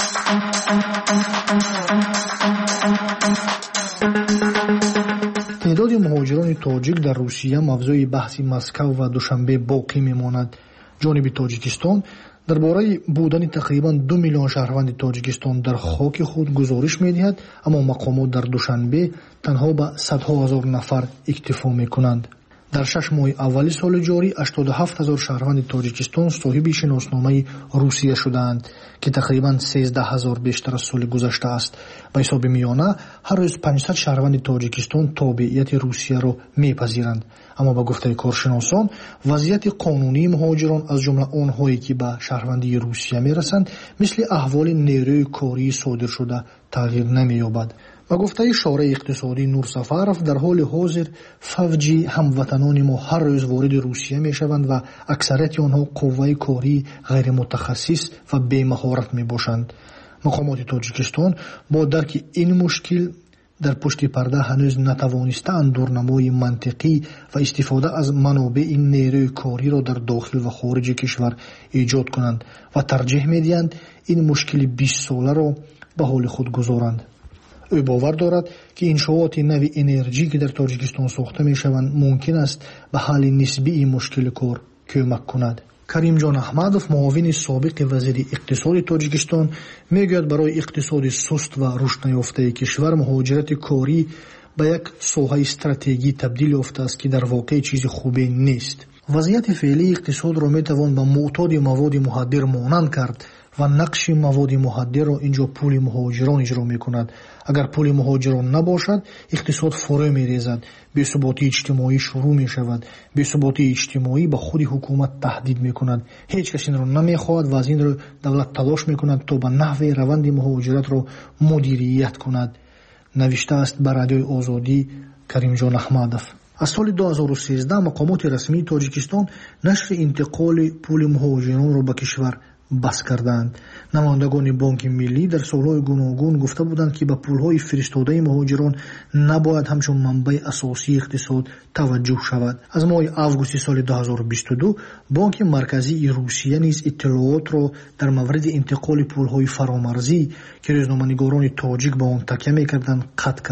теъдоди муҳоҷирони тоҷик дар русия мавзӯи баҳси Москав ва Душанбе боқӣ мемонад. ҷониби тоҷикистон дар бораи будани тақрибан 2 миллион шаҳрванди тоҷикистон дар хоки худ гузориш медиҳад, аммо мақомот дар Душанбе танҳо ба садҳо ҳазор нафар иктифо мекунанд. дар 6 моҳи аввали соли ҷорӣ 87 000 шаҳрванди тоҷикистон соҳиби шиносномаи Русия шудаанд, ки тақрибан 13 000 бештар аз соли гузашта аст. ба ҳисоби миёна ҳар рӯз 500 шаҳрванди тоҷикистон тобеияти Русияро мепазиранд. аммо ба гуфтаи коршиносон вазъияти қонунии муҳоҷирон аз ҷумла онҳое ки ба шаҳрвандии Русия мерасанд мисли аҳволи нерӯи кории содиршуда тағйир намеёбад. ба гуфтаи шораи иқтисодӣ Нур Сафаров дар ҳоли ҳозир фавҷи ҳамватанони мо ҳар рӯз вориди Русия мешаванд ва аксарияти онҳо қувваи кории ғайримутахассис ва бемаҳорат мебошанд. мақомоти тоҷикистон бо дарки ин мушкил дар пушти парда ҳанӯз натавонистаанд дурнамои мантиқӣ ва истифода аз манобеи нерӯи кориро дар дохил ва хориҷи кишвар эҷод кунанд ва тарҷеҳ медиҳанд ин мушкили 20 соларо ба ҳоли худ гузоранд. ӯ бовар дорад ки иншооти нави энерҷӣ ки дар тоҷикистон сохта мешаванд мумкин аст ба ҳалли нисбии мушкили кор кӯмак кунад. каримҷон аҳмадов муовини собиқи вазири иқтисоди тоҷикистон мегӯяд барои иқтисоди суст ва рушднаёфтаи кишвар муҳоҷирати корӣ ба як соҳаи стратегӣ табдил ёфтааст ки дар воқеъ чизи хубе нест. вазъияти феълии иқтисодро метавон ба муътоди маводи муҳаддир монанд кард ва нақши маводи муҳаддирро инҷо пули муҳоҷирон иҷро мекунад. агар пули муҳоҷирон набошад иқтисод фурӯ мерезад, бесуботии иҷтимоӣ шурӯъ мешавад. бесуботии иҷтимоӣ ба худи ҳукумат таҳдид мекунад. ҳеҷ кас инро намехоҳад ва аз ин рӯ давлат талош мекунад то ба наҳве раванди муҳоҷиратро мудирият кунад, навиштааст ба радиои Озодӣ Каримҷон Аҳмадов. аз соли 2013 мақомоти расмии тоҷикистон нашри интиқоли пули муҳоҷиронро ба кишвар бас карданд. намояндагони бонки миллӣ дар солҳои гуногун гуфта буданд ки ба пулҳои фиристодаи муҳоҷирон набояд ҳамчун манбаи асосии иқтисод таваҷҷӯҳ шавад. аз моҳи августи соли 2022 бонки марказии Русия низ иттилоотро дар мавриди интиқоли пулҳои фаромарзӣ ки рӯзноманигорони тоҷик ба он такя мекарданд қатъ кард.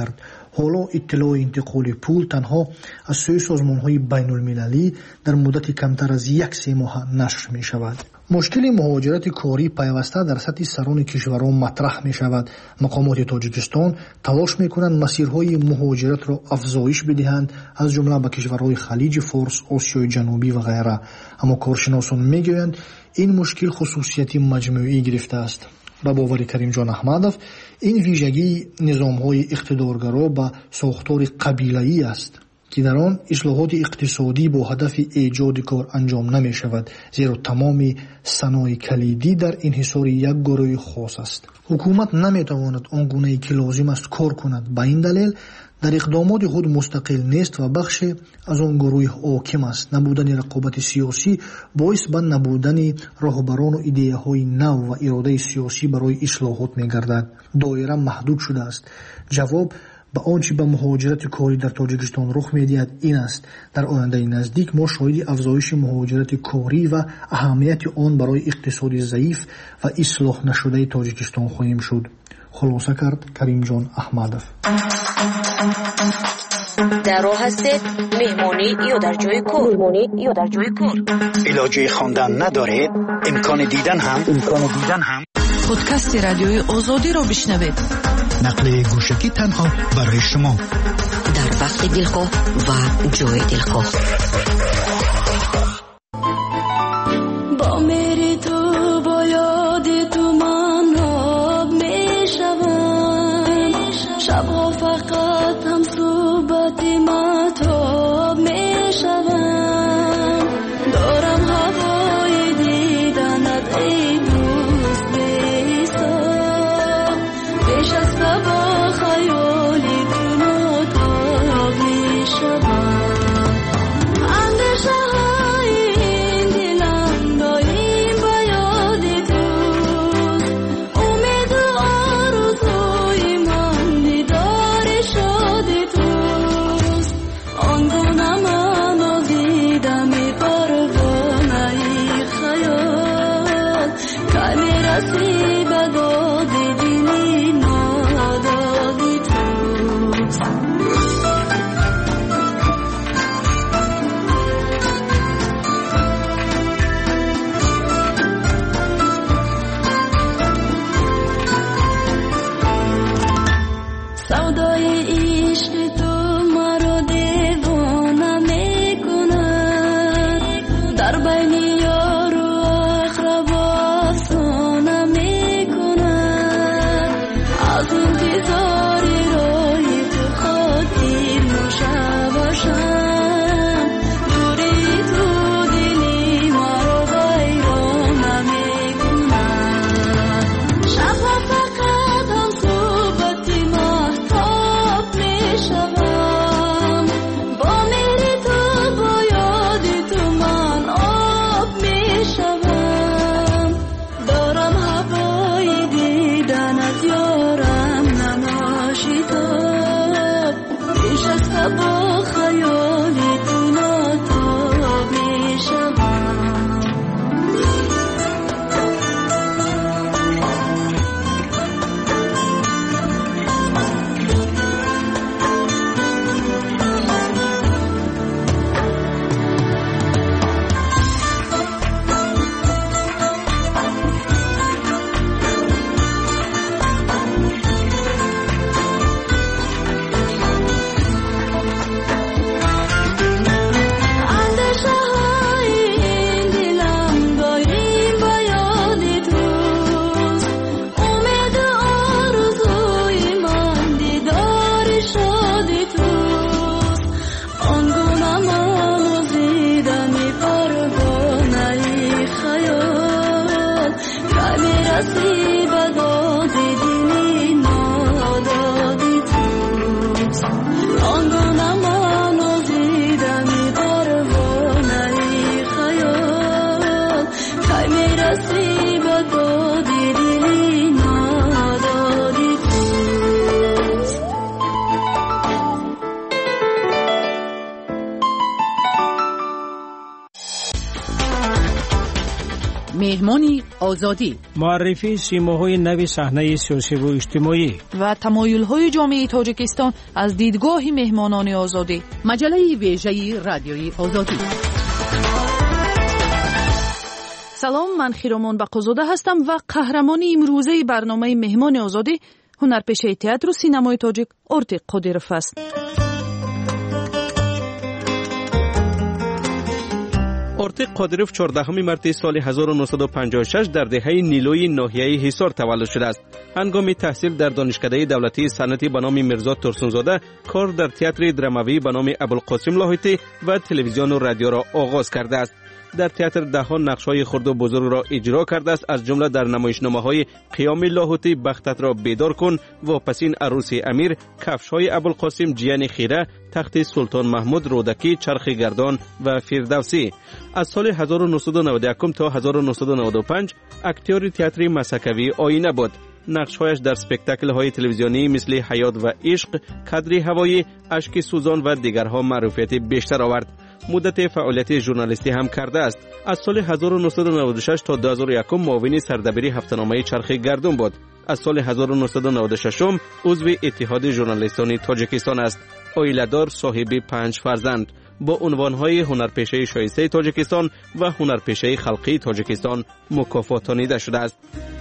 حالا اطلاع انتقال پول تنها از سوی سازمان‌های بین‌المللی در مدت کمتر از 1 ماه نشر می‌شود. مشکل مهاجرت کاری پیوسته در سطح سران کشورها مطرح می شود. مقامات تاجیکستان تلاش می کنند مسیرهای مهاجرت را افزایش بدهند، از جمله به کشورهای خلیج فارس، آسیای جنوبی و غیره. اما کارشناسان می گویند این مشکل خصوصیت مجموعی گرفته است. به باور کریم جان احمدов این ویژگی نظام‌های اقتدارگرا به ساختار قبیله‌ای است که در آن اصلاحات اقتصادی با هدف ایجاد کار انجام نمی شود، زیرا تمام صنایع کلیدی در انحصار یک گروه خاص است. حکومت نمی تواند آنگونه که لازم است کار کند. به این دلیل در اقدامات خود مستقل نیست و بخش از آن گروه حاکم است. نبودن رقابت سیاسی باعث به نبودن راهبران و ایده های نو و اراده سیاسی برای اصلاحات می گردد. دایره محدود شده است. جواب به آنچه به مهاجرت کاری در تاجیکستان رخ می‌دهد این است: در آینده نزدیک ما شاهد افزایش مهاجرت کاری و اهمیت آن برای اقتصاد ضعیف و اصلاح نشده تاجیکستان خواهیم شد. خلاصه کرد کریم جان احمدов. در راه هستید مهمانی یا در جای کار؟ علاجه خواندن ندارید؟ امکان دیدن هم؟ پادکست رادیوی آزادی را بشنوید. نقل گوشکی تنها برای شما در وقت دلخواه و جای دلخواه. با میری تو با یاد تو من آب میشوم، شبها فقط هم صحبت مطاب میشوم. دارم هوای دیدنت ای دوست بیستا، پیش از با خیالی تو ناتاب میشوم. اندیشه های این دلم دایم با یاد توست، امید و آرزوی من دیدار شاد توست. آنگونه من آزی مهمانی آزادی، معرفی سیماهای نو صحنه سیاسی و اجتماعی و تمایل‌های جامعه تاجیکستان از دیدگاه مهمانان آزادی. مجله ویژه رادیوی آزادی. سلام، من خیرامان بقازاده هستم و قهرمان امروزه برنامه مهمان آزادی هنرپیشه تئاتر و سینمای تاجیک ارتیق قادیروف است. ارتیق قادیروف 14 مارس سال 1956 در دهه نیلوی ناحیه حصار تولد شده است. هنگام تحصیل در دانشکده دولتی صنعتی به نام میرزا ترسونزاده کار در تئاتر دراموی به نام ابوالقاسم لاهوتی و تلویزیون و رادیو را آغاز کرده است. در تئاتر ده‌ها نقش‌های خرد و بزرگ را اجرا کرده است، از جمله در نمایشنامه‌های قیام لاهوتی، بختت را بیدار کن، واپسین عروس امیر، کفش‌های ابوالقاسم، جیان خیره، تخت سلطان محمود، رودکی، چرخ گردان و فردوسی. از سال 1991 تا 1995 اکتور تئاتر مسکوی آینه بود. نقش‌هایش در اسپکتاکل‌های تلویزیونی مثل حیات و عشق، کادر هوایی، اشک سوزان و دیگرها معروفیت بیشتر آورد. مدت فعالیت ژورنالیستی هم کرده است. از سال 1996 تا 2001 معاون سردبیر هفته‌نامه چرخ گردون بود. از سال 1996 عضو اتحاد ژورنالیستان تاجیکستان است. عائله‌دار، صاحب 5 فرزند. با عنوان‌های هنرپیشه شایسته تاجیکستان و هنرپیشه خلقی تاجیکستان مکافاتانیده شده است.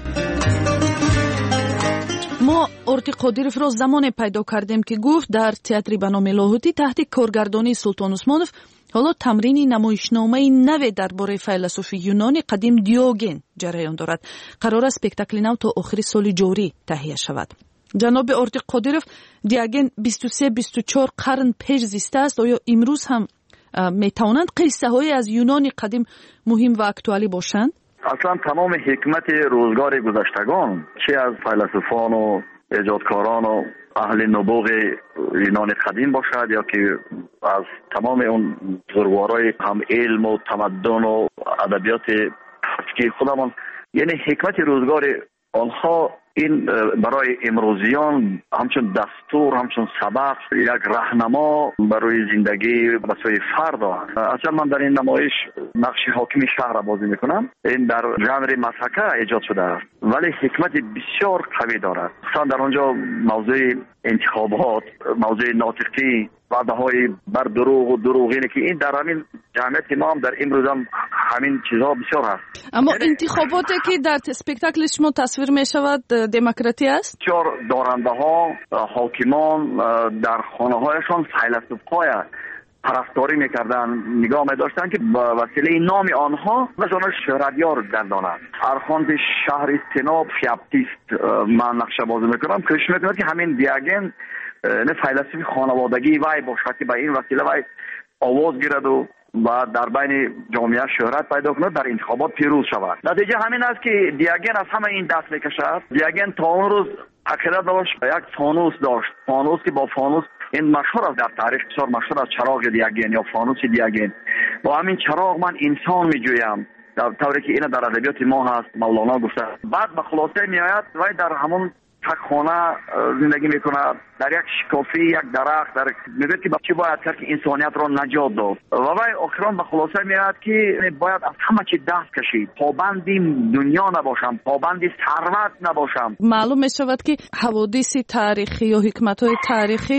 ما ارتیق قادیروف را زمان پیدا کردیم که گفت در تئاتر به نام لاهوتی تحت کارگردانی سلطان عثمانوف حالا تمرین نمایشنامه نو درباره فیلسوف یونانی قدیم دیوگن جریان دارد. قرار است اسپکتاکل نو تا آخر سال جاری تهیه شود. جناب ارتیق قادیروف، دیوگن 23-24 قرن پیش زیسته است. آیا امروز هم میتوانند قصه های از یونان قدیم مهم و اکتوالی باشند؟ اصلا تمام حکمت روزگار گذشتگان، چه از فیلسوفان و ایجادکاران و اهل نبوغ یونان قدیم باشد یا که از تمام اون بزرگوارای هم علم و تمدن و ادبیات که خودمان، یعنی حکمت روزگار آنها این برای امروزیان همچون دستور، همچون سبق، یک راهنما برای زندگی بسیار فرد است. اصلا من در این نمایش نقش حاکم شهر بازی میکنم. این در ژانر مسکه ایجاد شده است ولی حکمت بسیار قوی دارد. مثلا در آنجا موضوع انتخابات، موضوع ناطقی، وعده‌های بر دروغ و دروغینی که این در همین جمعیت ما هم در امروز هم همین چیزها بسیار هست. اما انتخاباتی که در اسپکتاکل شما تصویر می شود دموکراتی است؟ بسیار دارنده ها، حاکمان در خانه هایشان فیلسوف‌های پرستاری میکردن، نگاه می‌داشتن که با وسیله نام آنها مثلا شهرتیار گردانند. ارخاند شهر استناب فیاپتیست من نقشه بازی میکنم، کش میکنم که همین دیوگن نه فیلسوف خانوادگی وای باشد که به این وسیله وای آواز گیرد و در بین جامعه شهرت پیدا کند، در انتخابات پیروز شود. نتیجه همین است که دیوگن از همه این دست میکشد. دیوگن تا اون روز عقیده داشت یک فانوس داشت، فانوس که با فانوس این مشهور است در تاریخ، بسیار مشهور است چراغ دیوگن یا فانوس دیوگن. با همین چراغ من انسان میجویم، در طوری که این در ادبیات ما هست، مولانا گفته. بعد به خلاصه میآید و در همون تک خانه زندگی میکنه، در یک شکافی، یک درخت، در میگه که چی باید کرد که انسانیت را نجات داد و وای آخران به خلاصه میاد که باید از همه چی دست کشید، پابندی دنیا نباشم، پابندی ثروت نباشم. معلوم میشود که حوادث تاریخی یا حکمت‌های تاریخی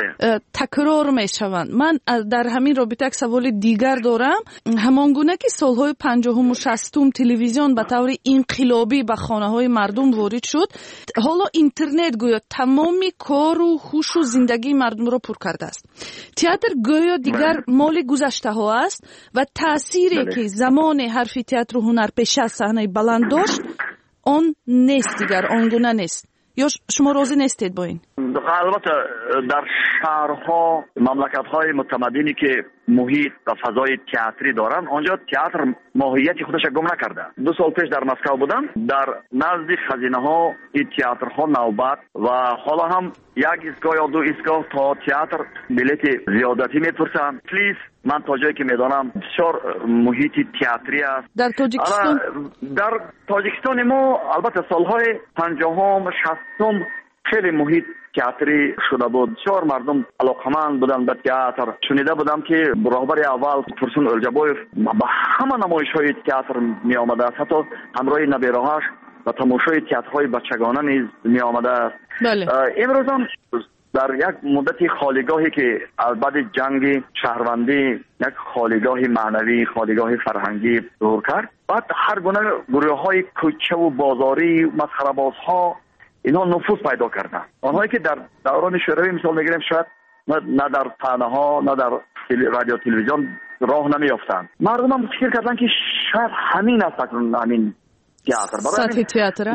تکرار میشوند. من در همین رابطه یک سوال دیگر دارم. همانگونه که سالهای 50 و 60 تلویزیون به طور انقلابی به خانه‌های مردم وارد شد، حالا اینترنت گویا تمامی کار و هوش و زندگی مردم را پر کرده است. تئاتر گویا دیگر مال گذشته ها است و تأثیری که زمان حرفی تئاتر و هنرپیشه از صحنه بلند داشت آن نیست، دیگر آنگونه نیست. یا شما راضی نیستید با این؟ البته در شهرها، مملکت‌های متمدنی که محیط و فضای تئاتری دارن، آنجا تئاتر ماهیت خودش گم نکرده. 2 سال پیش در مسکو بودم، در نزد خزینه‌ها این تئاترها نوبت و حالا هم یک ایستگاه یا 2 ایستگاه تا تئاتر بلیت زیادتی میپرسن. پلیز من تا جایی که میدانم بسیار محیط تئاتری است در تاجیکستان. در تاجیکستان ما البته سالهای 50 60 خیلی محیط تئاتری شده بود. بسیار مردم علاقمند بودن به تئاتر. شنیده بودم که راهبر اول فرسون الجبویف با همه نمایش‌های تئاتر می آمده است، حتی همراه نبیره‌هاش و تماشای تئاترهای بچگانه نیز می آمده است. بله. امروز هم در یک مدت خالیگاهی که از بعد جنگ شهروندی یک خالیگاه معنوی، خالیگاه فرهنگی ظهور کرد، بعد هر گونه گروه‌های کوچه و بازاری، مسخره‌بازها اینها نفوذ پیدا کردند. آنهایی که در دوران شوروی مثال میگیریم شاید نه در صحنه‌ها نه در رادیو تلویزیون راه نمیافتند. مردم هم فکر کردند که شاید همین است، همین تئاتر سطح تئاتر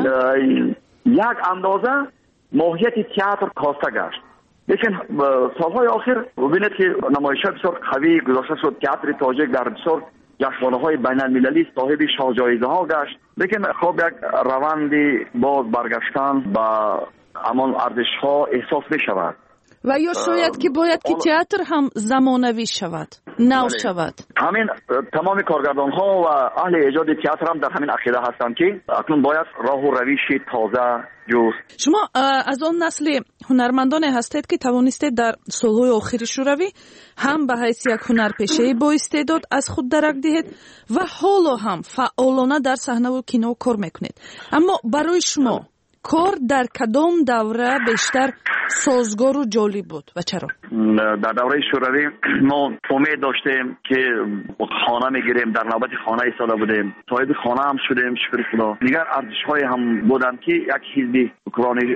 یک اندازه ماهیت تئاتر کاسته گشت. لیکن سالهای آخر ببینید که نمایش‌ها بسیار قوی گذاشته شد. تئاتر تاجیک در بسیار جشنواره‌های بین‌المللی صاحب شاهجایزه‌ها گشت. لیکن خب یک روندی باز برگشتن با همان ارزش‌ها احساس می‌شود. و یا شاید که باید که تئاتر هم زمانوی شود، نو شود. همین تمام کارگردان‌ها و اهل ایجاد تئاتر هم در همین عقیده هستند که اکنون باید راه و روش تازه جست. شما از آن نسل هنرمندان هستید که توانستید در سالهای آخر شوروی هم به حیث یک هنرپیشه با استعداد از خود درک دهید و حالا هم فعالانه در صحنه و کینو کار میکنید. اما برای شما کار در کدام دوره بیشتر سازگار و جالب بود و چرا؟ در دوره شوروی ما امید داشتیم که خانه میگیریم، در نوبت خانه ایستاده بودیم، صاحب خانه هم شدیم شکر خدا. دیگر ارزش‌های هم بودن که یک حزب اوکراینی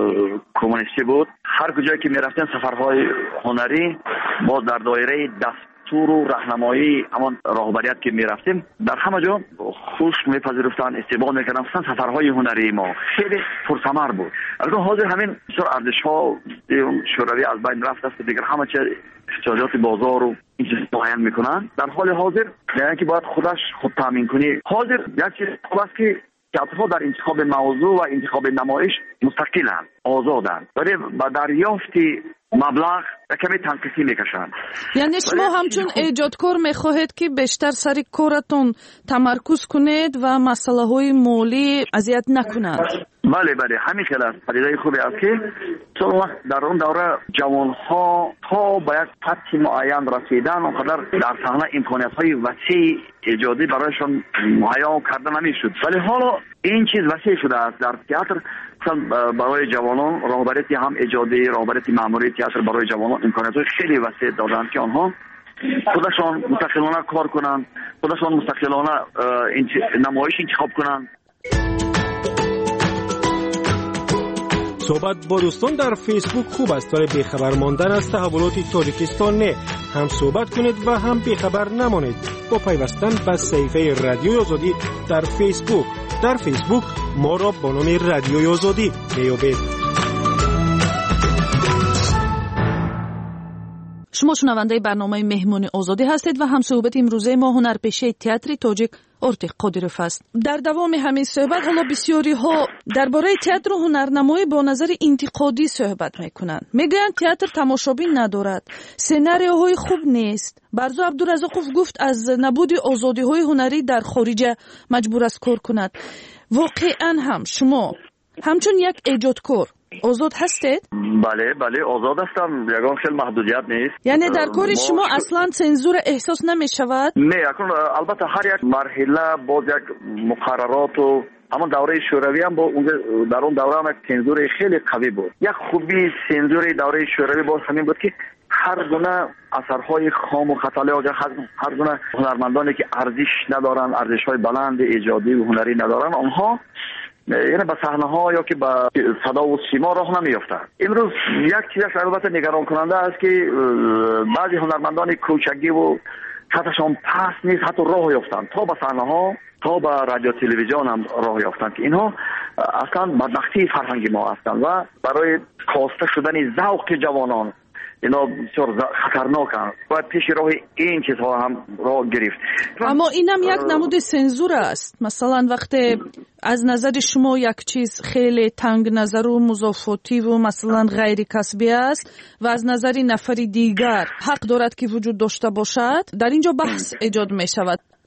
کمونیستی بود. هر کجایی که میرفتیم سفرهای هنری باز در دایره دستور و راهنمایی همان راهبریت که میرفتیم در همه جا خوش میپذیرفتن، استقبال میکردن. سفرهای هنری ما خیلی پرثمر بود. البته حاضر همین بسیار ارزش‌ها شوروی از بین رفت است، دیگر همه چیز احتیاجات بازار و این چیز تعیین میکنن. در حال حاضر یعنی که باید خود تامین کنی. حاضر یک چیز است که تئاترها در انتخاب موضوع و انتخاب نمایش مستقلند، آزادند، ولی با دریافت مبلغ کمی تنقیصی میکشند. یعنی شما همچون ایجادکار میخواهید که بیشتر سر کارتون تمرکز کنید و مسئله های مالی اذیت نکنند. بله همین خیلی است. پدیده خوبی است که چون وقت در اون دوره جوانها تا به یک سطح معین رسیدن اونقدر در صحنه امکانیت های وسیع ایجادی برایشان مهیا کرده نمیشد، ولی حالا این چیز وسیع شده است. در تئاتر برای جوانان راهبریت هم ایجادی، راهبریت مأموری تئاتر برای جوانان امکانیت خیلی وسیع دادند که آنها خودشان مستقلانه کار کنند، خودشان مستقلانه نمایش انتخاب کنند. صحبت با دوستان در فیسبوک خوب است، ولی بیخبر ماندن از تحولات تاجیکستان نه. هم صحبت کنید و هم بیخبر نمانید با پیوستن به صفحه رادیوی آزادی در فیسبوک. در فیسبوک ما را با نام رادیوی آزادی میابید. شما شنونده برنامه مهمون آزادی هستید و هم صحبت امروزه ما هنرپیشه تئاتر تاجیک ارتق قادیروف است. در دوام همین صحبت حالا بسیاری ها درباره تئاتر و هنرنمایی با نظر انتقادی صحبت میکنند. میگن تئاتر تماشابین ندارد، سناریوهای خوب نیست. برزو عبدالرزاقوف گفت از نبود آزادی های هنری در خارج مجبور است کار کند. واقعا هم شما همچون یک ایجادکار آزاد هستید؟ بله آزاد هستم. یگان خیلی محدودیت نیست. یعنی در کار شما اصلا سنزور احساس نمی شود؟ نه، البته هر یک مرحله باز یک مقررات و اما دوره شوروی هم در اون دوره هم یک سنزور خیلی قوی بود. یک خوبی سنزور دوره شوروی باز همین بود که هر گونه اثرهای خام و خطاله هر گونه هنرمندانی که ارزش ندارن، ارزش‌های بلند ایجادی و هنری ندارن، آنها یعنی به صحنه ها یا که به صدا و سیما راه نمیافتند. امروز یک چیزش البته نگران کننده است که بعضی هنرمندان کوچگی و سطحشان پست نیست حتی راه یافتند تا به صحنه ها تا به رادیو تلویزیون هم راه یافتند که اینها اصلا بدبختی فرهنگی ما هستند و برای کاسته شدن ذوق جوانان اینا بسیار خطرناکند. باید پیش راه این چیزها هم راه گرفت. اما اینم یک نمود سنزور است. مثلا وقتی از نظر شما یک چیز خیلی تنگ نظر و مضافاتی و مثلا غیر کسبی است و از نظر نفری دیگر حق دارد که وجود داشته باشد، در اینجا بحث ایجاد می شود.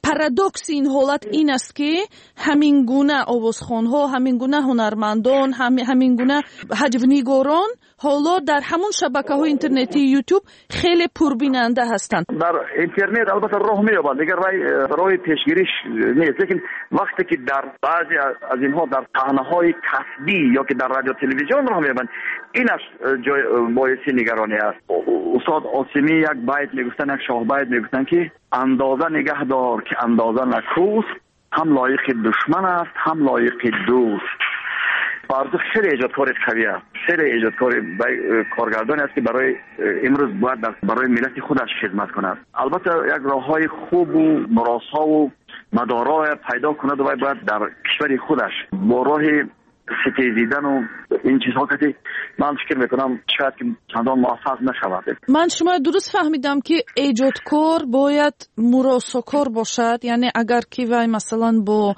парадокс این حالت این است که همین گونه آوازخوان‌ها، همین گونه هنرمندان، همین گونه هجونیگاران حالا در همون شبکه‌های اینترنتی یوتیوب خیلی پربیننده هستند. در اینترنت البته راه می‌یابد، دیگر راه پیشگیریش نیست، لیکن وقتی که در بعضی از اینها در صحنه‌های کسبی یا که در رادیو تلویزیون راه می‌یابند، اینش جای باعث نگرانی است. استاد عاصمی یک بیت میگفتن، یک شاه بیت میگفتن که اندازه نگه دار که اندازه نکوست، هم لایق دشمن است هم لایق دوست. بارزو خیلی ایجادکار قوی است، خیلی ایجادکار کارگردانی است که برای امروز باید برای ملت خودش خدمت کند. البته یک راههای خوب و مراسا و مدارا پیدا کند و باید در کشور خودش با راه ستیزیدن و این چیزها که من فکر میکنم شاید که چندان موفق نشود. من شما درست فهمیدم که ایجادکار باید مراساکار باشد، یعنی اگر که وای مثلا با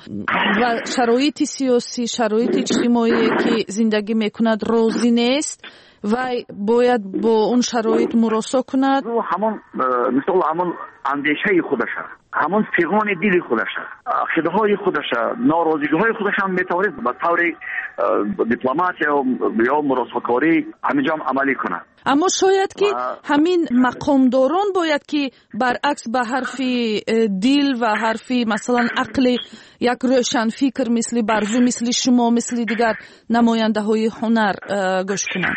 شرایط سیاسی، شرایط اجتماعی که زندگی میکند راضی نیست وای باید با اون شرایط مراسا کند، همون مثل همون اندیشه خودش، همون پیغام دل خودش، خداهای خودش، ناراضی‌های خودش هم میتواند به طور دیپلماسی یا مراساکاری همینجا عملی کنه. اما شاید که همین مقامداران باید که برعکس به حرف دل و حرف مثلا عقل یک روشن فکر مثل بارزو، مثل شما، مثل دیگر نماینده های هنر گوش کنند.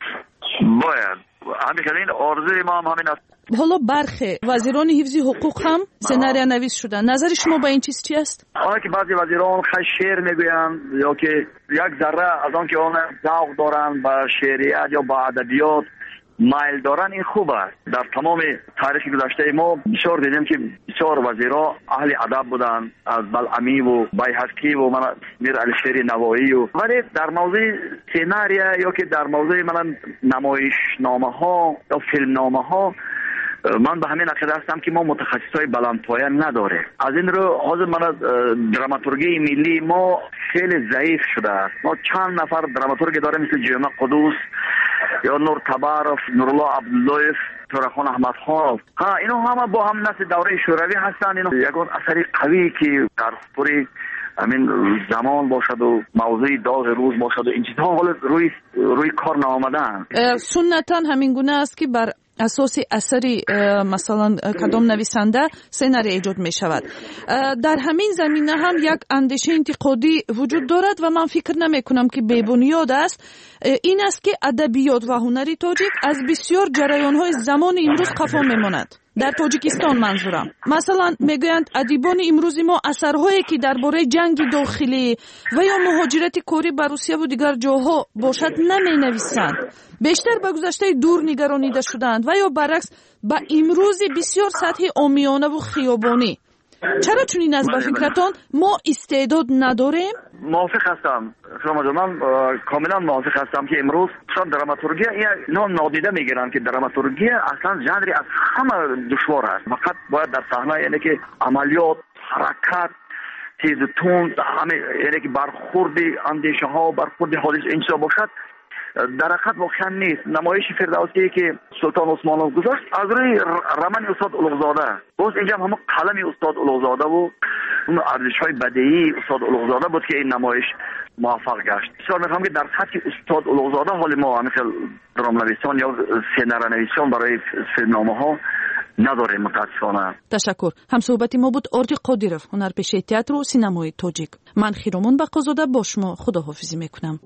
باید همین آرزوی ما هم همین است. حالا برخی وزیران حفظ حقوق هم سناریو نویس شدن. نظر شما با این چیز چی است؟ حالا که بعضی وزیران خیلی شعر میگویند یا که یک ذره از آن که آن ذوق دارن به شعریت یا به ادبیات مایل دارن، این خوب است. در تمام تاریخ گذشته ما بسیار دیدیم که بسیار وزیرا اهل ادب بودن، از بلعمی و بیهقی و میر علیشیر نوایی ولی در موضوع سناریو یا که در موضوع نمایشنامه ها یا فیلمنامه ها من به همین عقیده هستم که ما متخصصای بلندپایه نداره. از این رو حاضر من دراماتورگی ملی ما خیلی ضعیف شده است. ما چند نفر دراماتورگ داریم مثل جیما قدوس یا نور تبارف، نورالله عبداللهیف، تورخان احمدخان. اینا همه با هم نسل دوره شوروی هستند. اینا یگان اثری قوی که در پوری همین زمان باشد و موضوع داغ روز باشد و این چیزها حالا روی کار نآمدن. سنتاً همین گونه است که بر اساس اثری مثلا کدام نویسنده سناریو ایجاد می شود. در همین زمینه هم یک اندیشه انتقادی وجود دارد و من فکر نمی کنم که بی‌بنیاد است. این است که ادبیات و هنر تاجیک از بسیار جریان‌های زمان امروز خفا می‌ماند. در تاجیکستان منظورم. مثلا میگویند ادیبان امروزی ما اثرهایی که درباره جنگ داخلی و یا مهاجرت کاری به روسیه و دیگر جاها باشد نمینویسند. بیشتر به گذشته دور نگرانیده شدند و یا برعکس به امروزی بسیار سطح عامیانه و خیابانی. چرا چنین از به فکرتان ما استعداد نداریم؟ موافق هستم شما جان، من کاملا موافق هستم که امروز شاید دراماتورگی اینا نادیده میگیرن که دراماتورگی اصلا ژانری از همه دشوار است. فقط باید در صحنه یعنی که عملیات، حرکت، تیز تند، همه یعنی که برخورد اندیشه ها، برخورد حادث اینجا باشد. در حقیقت واقعا نیست. نمایش فردوسی که سلطان عثمانov گذاشت از روی رمن استاد اولوغزاده، باز اینجا هم قلم استاد اولوغزاده و اون ارزش‌های بدیعی استاد اولوغزاده بود که این نمایش موفق گشت. بسیار می‌خوام که در سطح استاد اولوغزاده حال ما مثل درام‌نویسان یا سیناریونویسان برای فیلمنامه‌ها نداره متاسفانه. تشکر. هم صحبتی ما بود آرتی قادیرов، هنرپیشه تئاتر و سینمای تاجیک. من خیرامون بقازاده با شما خداحافظی میکنم.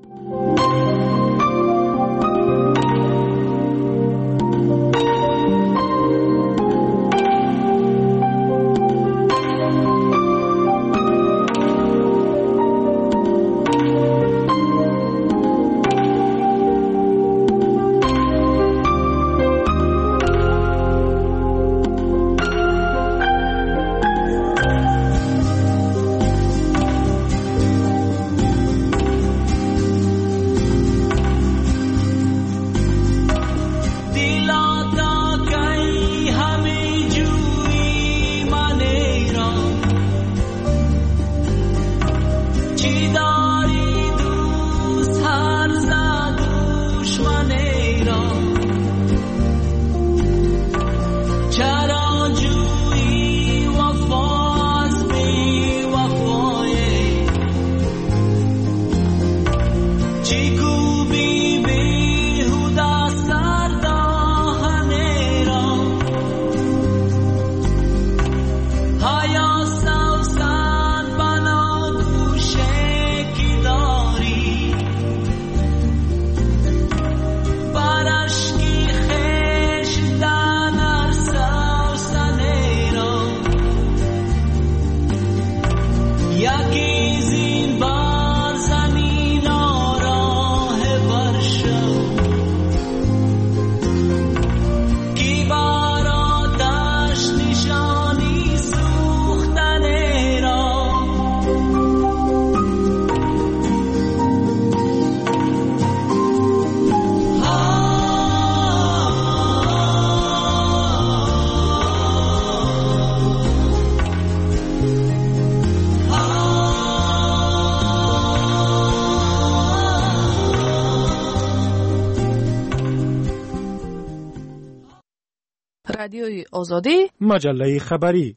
رادیوی آزادی، مجله خبری.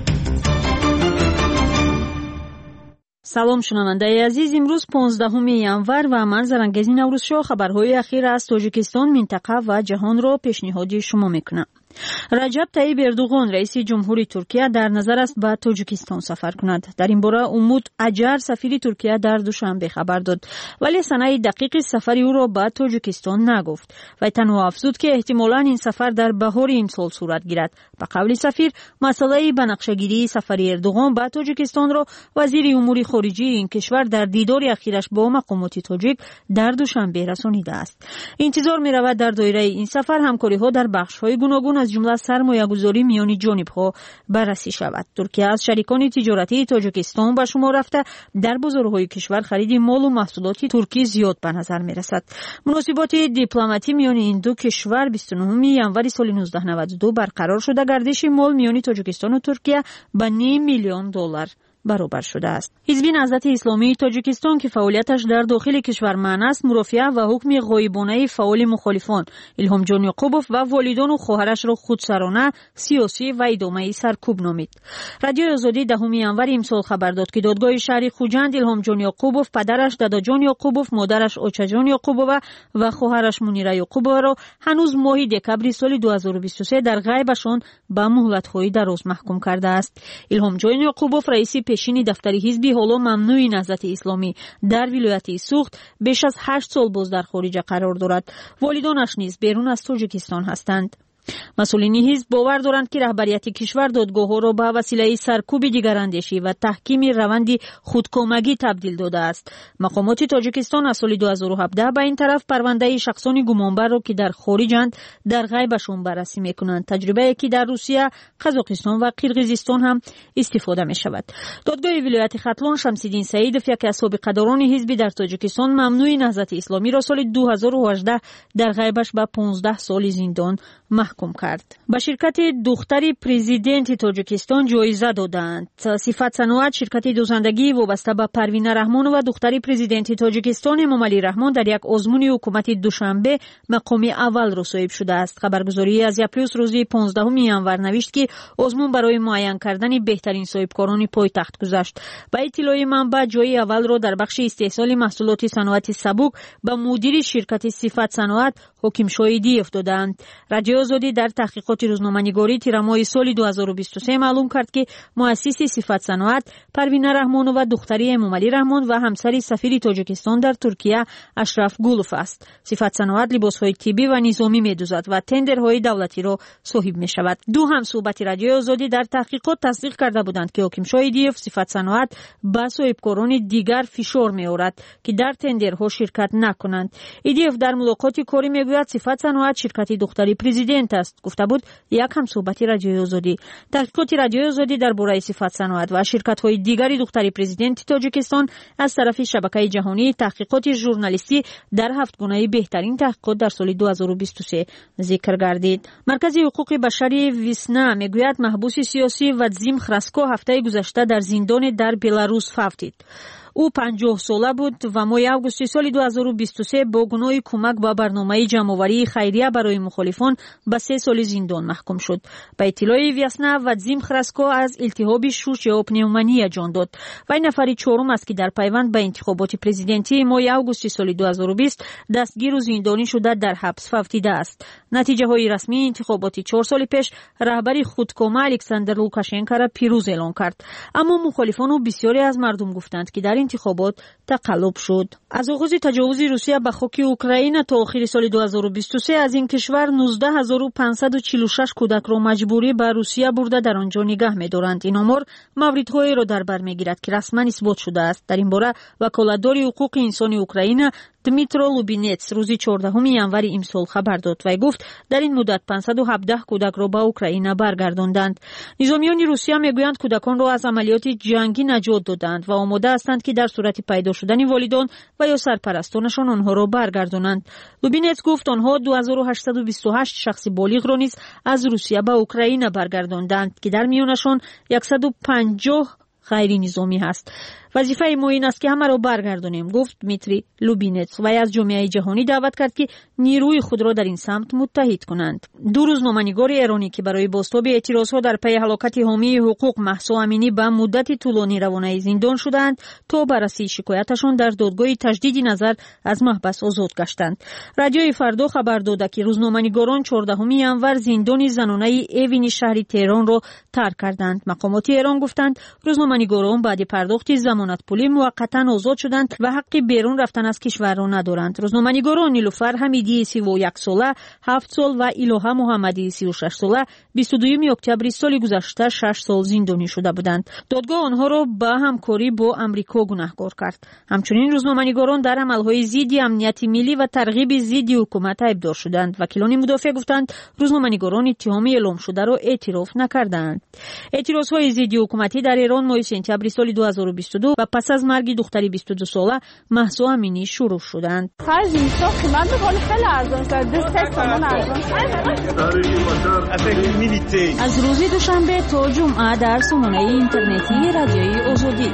سلام شنوندگان عزیز، امروز 15 январ و من زرنگزین نوروزشو خبرهای اخیر از تاجیکستان، منطقه و جهان را پیشنهاد شما میکنم. رجب طیب اردوغان رئیس جمهوری ترکیه در نظر است به تاجیکستان سفر کند. در این باره امود اجر سفیر ترکیه در دوشنبه خبر داد، ولی سنه دقیق سفر او را به تاجیکستان نگفت و تنها افزود که احتمالاً این سفر در بهار این سال صورت گیرد. به قول سفیر، مسئله بنقشه‌گیری سفر اردوغان به تاجیکستان را وزیر امور خارجه این کشور در دیدار اخیرش با مقامات تاجیک در دوشنبه رسانیده است. انتظار می‌رود در دایره این سفر همکاری‌ها در بخش‌های گوناگون از جمله سرمایه‌گذاری میان جانب‌ها بررسی شود. ترکیه از شریکان تجارتی تاجیکستان به شمار رفته در بازارهای کشور خرید مال و محصولات ترکی زیاد به نظر می‌رسد. مناسبات دیپلماتی میان این دو کشور 29 январ سال 1992 برقرار شده. گردش مال میان تاجیکستان و ترکیه به $5 میلیون برابر شده است. حزب نهضت اسلامی تاجیکستان که فعالیتش در داخل کشور معنی است، مرافعه و حکم غایبانه فعال مخالفان الهام جان یعقوبوف و والدان و خواهرش را خودسرانه، سیاسی و ادامه سرکوب نامید. رادیو آزادی 10 январ امسال خبر داد که دادگاه شهر خوجند الهام جان یعقوبوف، پدرش دادا جان یعقوبوف، مادرش آچا جان یعقوبوف و خواهرش منیره یعقوبوف را هنوز ماه دکبر سال 2023 در غیبشان به مهلت‌های دراز محکوم کرده است. الهام جان یعقوبوف رئیس پیشین دفتر حزب حالا ممنوع نهضت اسلامی در ولایت سوخت بیش از 8 سال باز در خارج قرار دارد. والدانش نیز بیرون از تاجیکستان هستند. مسئولین حزب باور دارند که رهبریت کشور دادگاه‌ها را به وسیله سرکوب دیگراندیشی و تحکیم روند خودکامگی تبدیل داده است. مقامات تاجیکستان از سال 2017 به این طرف پرونده شخصان گمانبر را که در خارجند در غیبشان بررسی می‌کنند. تجربه‌ای که در روسیه، قزاقستان و قرقیزستان هم استفاده می‌شود. دادگاه ولایت ختلان شمس‌الدین سعیدوف، یکی از سابقه‌داران حزب در تاجیکستان، ممنوع نهضت اسلامی را سال 2018 در غیبش به 15 سال زندان محکوم کرد. به شرکت دختر پرزیدنت تاجیکستان جایزه دادند. صفت صنعت، شرکت دوزندگی وابسته به پروینه رحمان و دختر پرزیدنت تاجیکستان امامعلی رحمان، در یک آزمون حکومت دوشنبه مقام اول را صاحب شده است. خبرگزاری از پلوس روز 15 январ نوشت که آزمون برای معین کردن بهترین صاحبکاران پایتخت گذشت. با اطلاع منبع، جای اول را در بخش استحصال محصولات صنعتی سبک به مدیر شرکت صفت صنعت حکیم شایدی افتادند. رادیو آزادی در تحقیقات روزنامه‌نگاری تیر ماه سال 2023 معلوم کرد که مؤسس صفت صنعت پروینه رحمان و دختری امامعلی رحمان و همسر سفیر تاجیکستان در ترکیه اشرف گولوف است. صفت صنعت لباس‌های طبی و نظامی می‌دوزد و تندرهای دولتی را صاحب می‌شود. دو همصحبت رادیو آزادی در تحقیقات تصدیق کرده بودند که حکیم شایدی صفت صنعت به صاحبکاران دیگر فشار می‌آورد که در تندرها شرکت نکنند. ایدیف در ملاقات کاری میگوید صفت صنعت شرکت دختری پرزیدنت است. گفته بود یک همصحبت رادیو آزادی. تحقیقات رادیو آزادی درباره صفت صنعت و شرکت‌های دیگری دختری پرزیدنت تاجیکستان از طرف شبکه جهانی تحقیقات ژورنالیستی در 7 گونه بهترین تحقیقات در سال 2023 ذکر گردید. مرکز حقوق بشری ویسنا میگوید محبوس سیاسی وادیم خراسکو هفته گذشته در زندان در بلاروس فوتید. او 50 ساله بود و ماه آگوست سال 2023 با گناه کمک به برنامه جمع‌آوری خیریه برای مخالفان به 3 سال زندان محکوم شد. به اطلاع ویسنا، وادیم خراسکو از التهاب شوش یا پنومونی جان داد و این نفر چهارم است که در پیوند به انتخابات پرزیدنتی ماه آگوست سال 2020 دستگیر و زندانی شده در حبس فوتیده است. نتیجه های رسمی انتخابات 4 سال پیش رهبر خودکامه الکساندر لوکاشنکو را پیروز اعلام کرد، اما مخالفان و بسیاری از مردم گفتند که در انتخابات تقلب شد. از آغاز تجاوز روسیه به خاک اوکراین تا آخر سال 2023 از این کشور 19546 کودک را مجبوری به روسیه برده در آنجا نگه می‌دارند. این آمار موردهایی را در بر می‌گیرد که رسما اثبات شده است. در این باره وکالتدار حقوق انسانی اوکراین دمیترو لوبینتس روز 14 январ امسال خبر داد و گفت در این مدت 517 کودک را به اوکراین برگرداندند. نظامیان روسیه میگویند کودکان را از عملیات جنگی نجات دادند و آماده هستند که در صورت پیدا شدن والدان و یا سرپرستانشان آنها را برگردانند. لوبینتس گفت آنها 2828 شخص بالغ را نیز از روسیه به اوکراین برگرداندند که در میانشان 150 غیر نظامی هست. وظیفه ما این است که همه را برگردانیم، گفت دمیتری لوبینتس و از جامعه جهانی دعوت کرد که نیروی خود را در این سمت متحد کنند. دو روزنامه‌نگار ایرانی که برای بازتاب اعتراضها در پی هلاکت حامی حقوق مهسا امینی به مدت طولانی روانه زندان شدند تا بررسی شکایتشان در دادگاه تجدید نظر از محبس آزاد گشتند. رادیوی فردا خبر داده که روزنامه‌نگاران 14 ینور زندان زنانه ایوین شهر تهران را ترک کردند. مقامات ایران گفتند روزنامه‌نگاران بعد پرداخت ضمانت پولی موقتا آزاد شدند و حق بیرون رفتن از کشور را ندارند. روزنامه‌نگاران نیلوفر حمیدی 31 ساله 7 سال و الهه محمدی 36 ساله 22 اکتبر سال گذشته 6 سال زندانی شده بودند. دادگاه آنها را به همکاری با امریکا گناهکار کرد. همچنین روزنامه‌نگاران در عملهای ضد امنیت ملی و ترغیب ضد حکومت ایبدار شدند. وکیلان مدافع گفتند روزنامه‌نگاران اتهام اعلام شده را اعتراف نکردند. اعتراضهای ضد حکومتی در ایران ماه سپتامبر سال 2022 و پس از مرگ دختری 22 ساله مهسا امینی شروع شدند. از روز دوشنبه تا جمعه در سامانه اینترنتی رادیوی آزادی.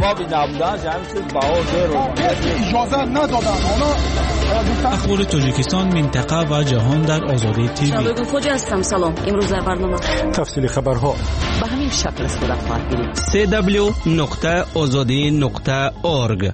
اخبار تاجیکستان، منطقه و جهان در آزادی تیوی. شبگون خوجا هستم. سلام. امروز در برنامه تفصیل خبرها به همین شکل صورت خواهد گرفت. www.azadi.org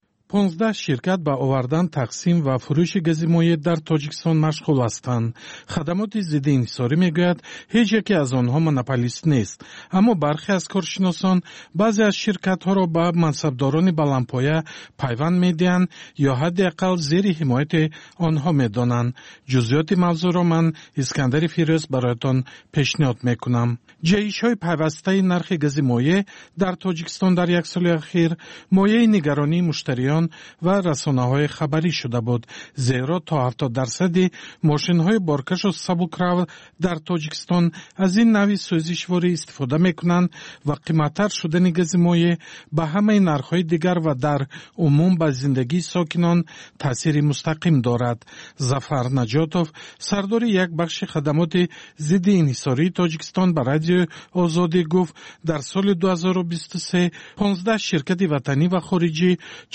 15 شرکت با آوردن، تقسیم و فروش گاز مایع در تاجیکستان مشغول هستند. خدمات ضد انحصاری میگوید هیچ یکی از آنها مونوپولیست نیست، اما برخی از کارشناسان بعضی از شرکت ها را با منصبداران بلندپایه پیوند میدهند یا حداقل زیر حمایت آنها میدانند. جزئیات موضوع را من اسکندر فیروز برایتان پیشنهاد میکنم. جهش های پیوسته نرخ گاز مایع در تاجیکستان در یک سال اخیر مایه نگرانی مشتریان و رسانه‌های خبری شده بود، زیرا تا 70% ماشین‌های بارکش و سبک‌رو در تاجیکستان از این نوع سوزشواری استفاده می‌کنند و قیمت‌تر شدن گاز مایع به همه نرخ‌های دیگر و در عموم به زندگی ساکنان تأثیر مستقیم دارد. ظفر نجاتوف، سردار یک بخش خدمات ضد انحصاری تاجیکستان به رادیو آزادی گفت در سال 2023 15 شرکت وطنی و خارجی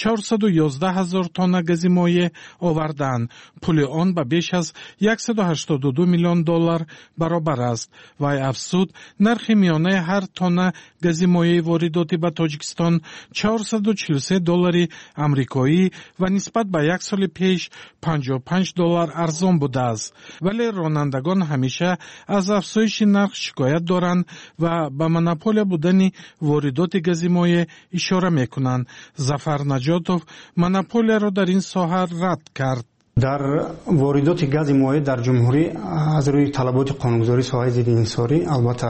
411,000 تن گاز مایع آوردند. پول آن به بیش از 182 میلیون دلار برابر است. و افزود نرخ میانه هر تن گاز مایع وارداتی به تاجیکستان 443 دلار آمریکایی و نسبت به یک سال پیش 55 دلار ارزان بوده است. ولی رانندگان همیشه از افزایش نرخ شکایت دارند و به مونوپول بودن واردات گاز مایع اشاره میکنند. ظفر نجاتوف مونوپول را در این ساحه رد کرد. در واردات گاز مایع در جمهوری از روی طلبات قانونگذاری ساحه ضد انحصاری البته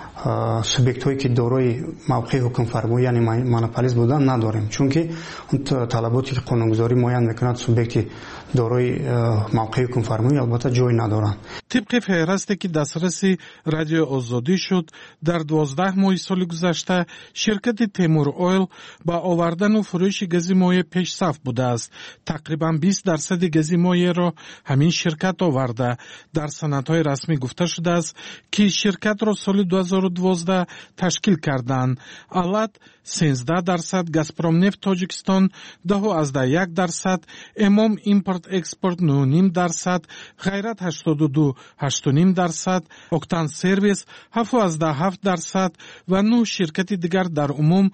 سوبیکت هایی که دارای موقع حکم فرمایی یعنی مونوپولیست بودن نداریم، چون که اون طلباتی که قانونگذاری معین میکند سوبیکت دارای موقع حکم فرمایی البته جای ندارند. طبق فهرستی که دسترس رادیو آزادی شد در 12 ماه سال گذشته شرکت تیمور اویل با آوردن و فروش گاز مایع پیش صف بوده است. تقریبا 20% گاز مایع را همین شرکت آورده. در سندهای رسمی گفته شده است که شرکت را سال 2012 تشکیل کردند. علت 13% گازپروم نفت تاجیکستان 10.1%، امام ایمپورت اکسپورت 9.5%، غیرت 82.8.5%، اوکتان سرویس 7.7% و 9 شرکت دیگر در عموم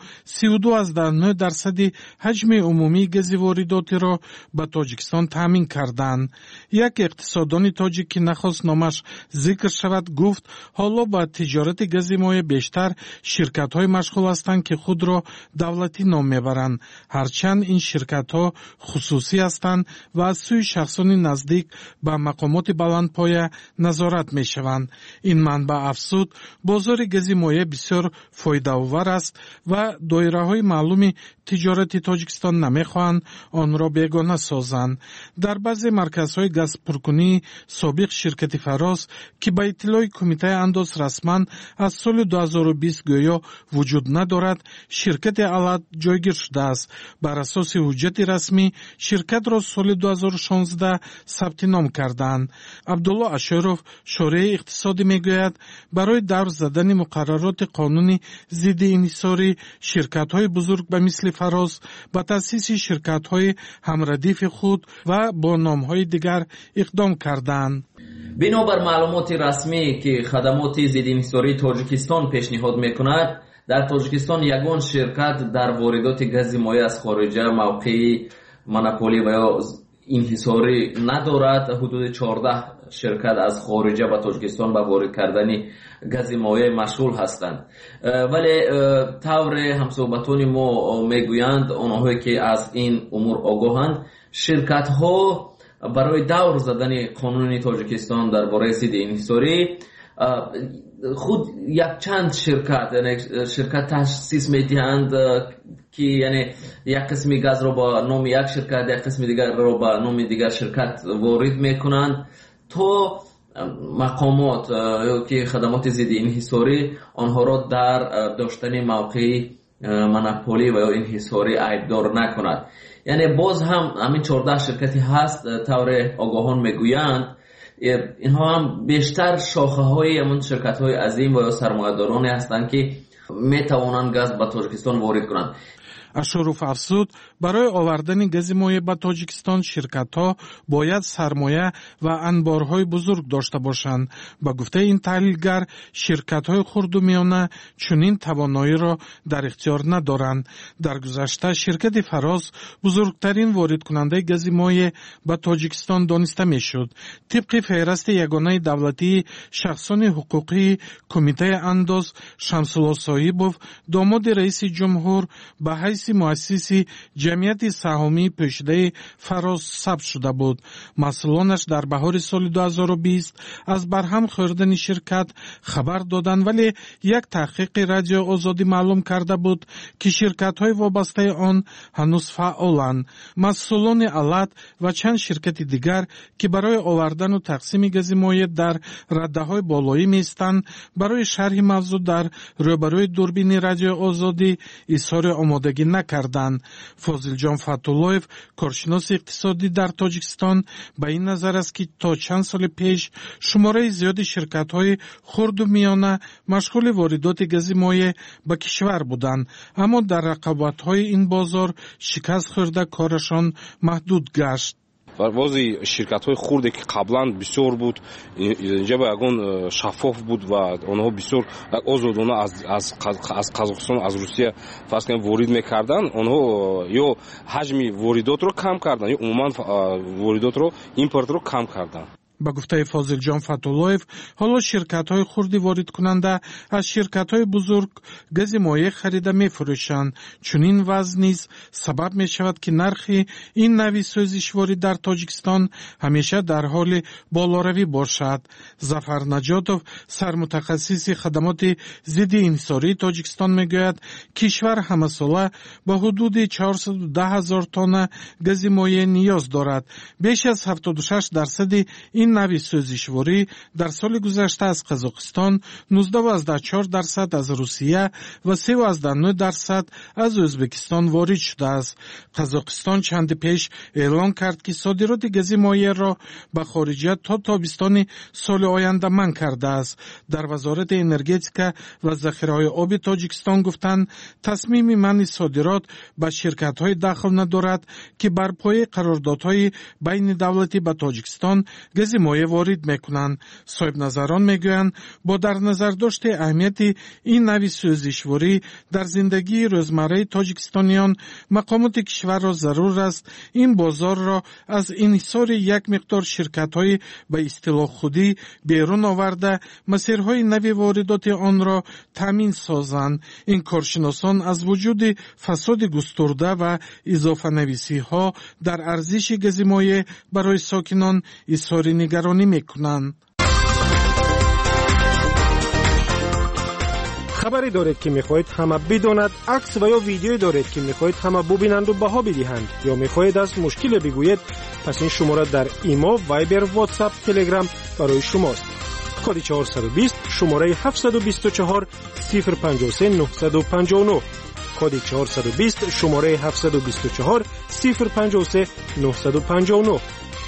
32.9% حجم عمومی گاز وارداتی را به تاجیکستان تامین کردند. یک اقتصاددان تاجیک که نخواست نامش ذکر شود گفت حالا با تجارت گاز مایع بیشتر شرکت‌های مشغول هستند که خود را دولتی نام میبرند، هرچند این شرکت‌ها خصوصی هستند و از سوی شخصان نزدیک به مقامات بلندپایه نظارت میشوند. این منبع افزود بازار گاز مایع بسیار فایده‌آور است و دایره‌های معلومی تجارتی تاجیکستان نمیخواهند آن را بیگانه سازند. در بعضی مرکزهای گاز پرکنی سابق شرکت فراس که به اطلاع کمیته انداز رسما از از سال 2020 گویا وجود ندارد، شرکت علت جایگیر شده است. بر اساس حجت رسمی شرکت را سال 2016 ثبت نام کردند. عبدالله اشرف شورای اقتصادی میگوید برای دور زدن مقررات قانونی ضد انحصاری شرکت‌های بزرگ به مثل فراز با تأسیس شرکت‌های همردیف خود و با نام‌های دیگر اقدام کردند. بنابر معلومات رسمی که خدمات ضد انحصاری تاجیکستان پیشنهاد می‌کند، در تاجیکستان یگان شرکت در واردات گاز مایع از خارجه موقعی مونوپولی و یا انحصاری ندارد. حدود 14 شرکت از خارجه به تاجیکستان به وارد کردن گاز مایع مشغول هستند، ولی طور همصحبتان ما میگویند آنهایی که از این امور آگاهند، شرکت ها برای دور زدن قانون تاجیکستان درباره ضد انحصاری خود یک چند شرکت شرکت تأسیس می‌دهند که یعنی یک قسم گاز را با نام یک شرکت، یک قسم دیگر را با نام دیگر شرکت وارد میکنند تا مقامات که خدمات ضد انحصاری آنها را در داشتن موقعی مونوپولی و یا انحصاری عیبدار نکند. یعنی باز هم همین 14 شرکتی هست طور آگاهان میگویند اینها هم بیشتر شاخه های همون شرکت های عظیم و یا سرمایه‌دارانی هستند که میتوانند گاز به تاجیکستان وارد کنند. اشرف افزود برای آوردن گاز مایع به تاجیکستان شرکت‌ها باید سرمایه و انبارهای بزرگ داشته باشند. با گفته این تحلیلگر شرکت‌های خرد و میانه چنین توانایی را در اختیار ندارند. در گذشته شرکت فراز بزرگترین وارد کننده گاز مایع به تاجیکستان دانسته میشد. طبق فهرست یگانه دولتی شخصان حقوقی کمیته انداز، شمس‌الله صاحبوف داماد رئیس جمهور به حیث مؤسس جمعیت سهامی پیشده فراز ثبت شده بود. مسئولانش در بهار سال 2020 از برهم خوردن شرکت خبر دادند، ولی یک تحقیق رادیو آزادی معلوم کرده بود که شرکت‌های وابسته آن هنوز فعالند. مسئولان علت و چند شرکت دیگر که برای آوردن و تقسیم گاز مایع در رده‌های بالایی می‌ایستند برای شرح موضوع در روبروی دوربین رادیو آزادی اظهار آمادگی نکردند. فاضل جان فتولویف کارشناس اقتصادی در تاجیکستان به این نظر است که تا چند سال پیش شماره زیادی شرکت‌های خرد و میانه مشغول واردات گاز مایع به کشور بودند، اما در رقابت‌های این بازار شکست خورده کارشان محدود گشت. بازی شرکت‌های خردی که قبلا بسیار بود اینجا با یگان شفاف بود و آنها بسیار آزادانه از قزاقستان از روسیه فرض کنیم وارد می‌کردند، آنها یا حجم واردات رو کم کردند یا عموما واردات رو ایمپورت رو کم کردند. با گفته فاضل جان فتولویف حالا شرکت‌های خردی وارد کننده از شرکت‌های بزرگ گاز مایع خریده می‌فروشند. چنین وضع نیز سبب می‌شود که نرخ این نوع سوزشواری در تاجیکستان همیشه در حال بالاروی باشد. ظفر نجاتوف سرمتخصص خدمات ضد انحصاری تاجیکستان می‌گوید کشور همساله با حدود 410,000 تن گاز مایع نیاز دارد. بیش از 76% این نوع سوزشواری در سال گذشته از قزاقستان، 19.4% از روسیه و 3.9% از ازبکستان وارد شده است. قزاقستان چند پیش اعلام کرد که صادرات گاز مایع را به خارجه تا تابستان سال آینده منع کرده است. در وزارت انرژتیک و ذخیره‌های آب تاجیکستان گفتند تصمیم منع صادرات به شرکت‌های دخل ندارد که بر پای قراردادهای بین دولتی به تاجیکستان گاز مایع وارد میکنند. صاحب نظران میگویند با در نظر داشته اهمیت این نوع سوزشواری در زندگی روزمره تاجیکستانیان، مقامات کشور را ضرور است این بازار را از انحصار یک مقدار شرکت‌های به اصطلاح خودی بیرون آورده مسیرهای نوع واردات آن را تامین سازند. این کارشناسان از وجود فساد گسترده و اضافه نویسی ها در ارزش گاز مایع برای ساکنان اظهار نگرانی میکنند. خبری دارید که میخواهید همه بداند، عکس و یا ویدیویی دارید که میخواهید همه ببینند و بها بدهند، یا میخواهید از مشکل بگویید، پس این شماره در ایما، وایبر، واتساپ، تلگرام برای شماست. کد 420 شماره 724 053 959 کد 420 شماره 724 053 959.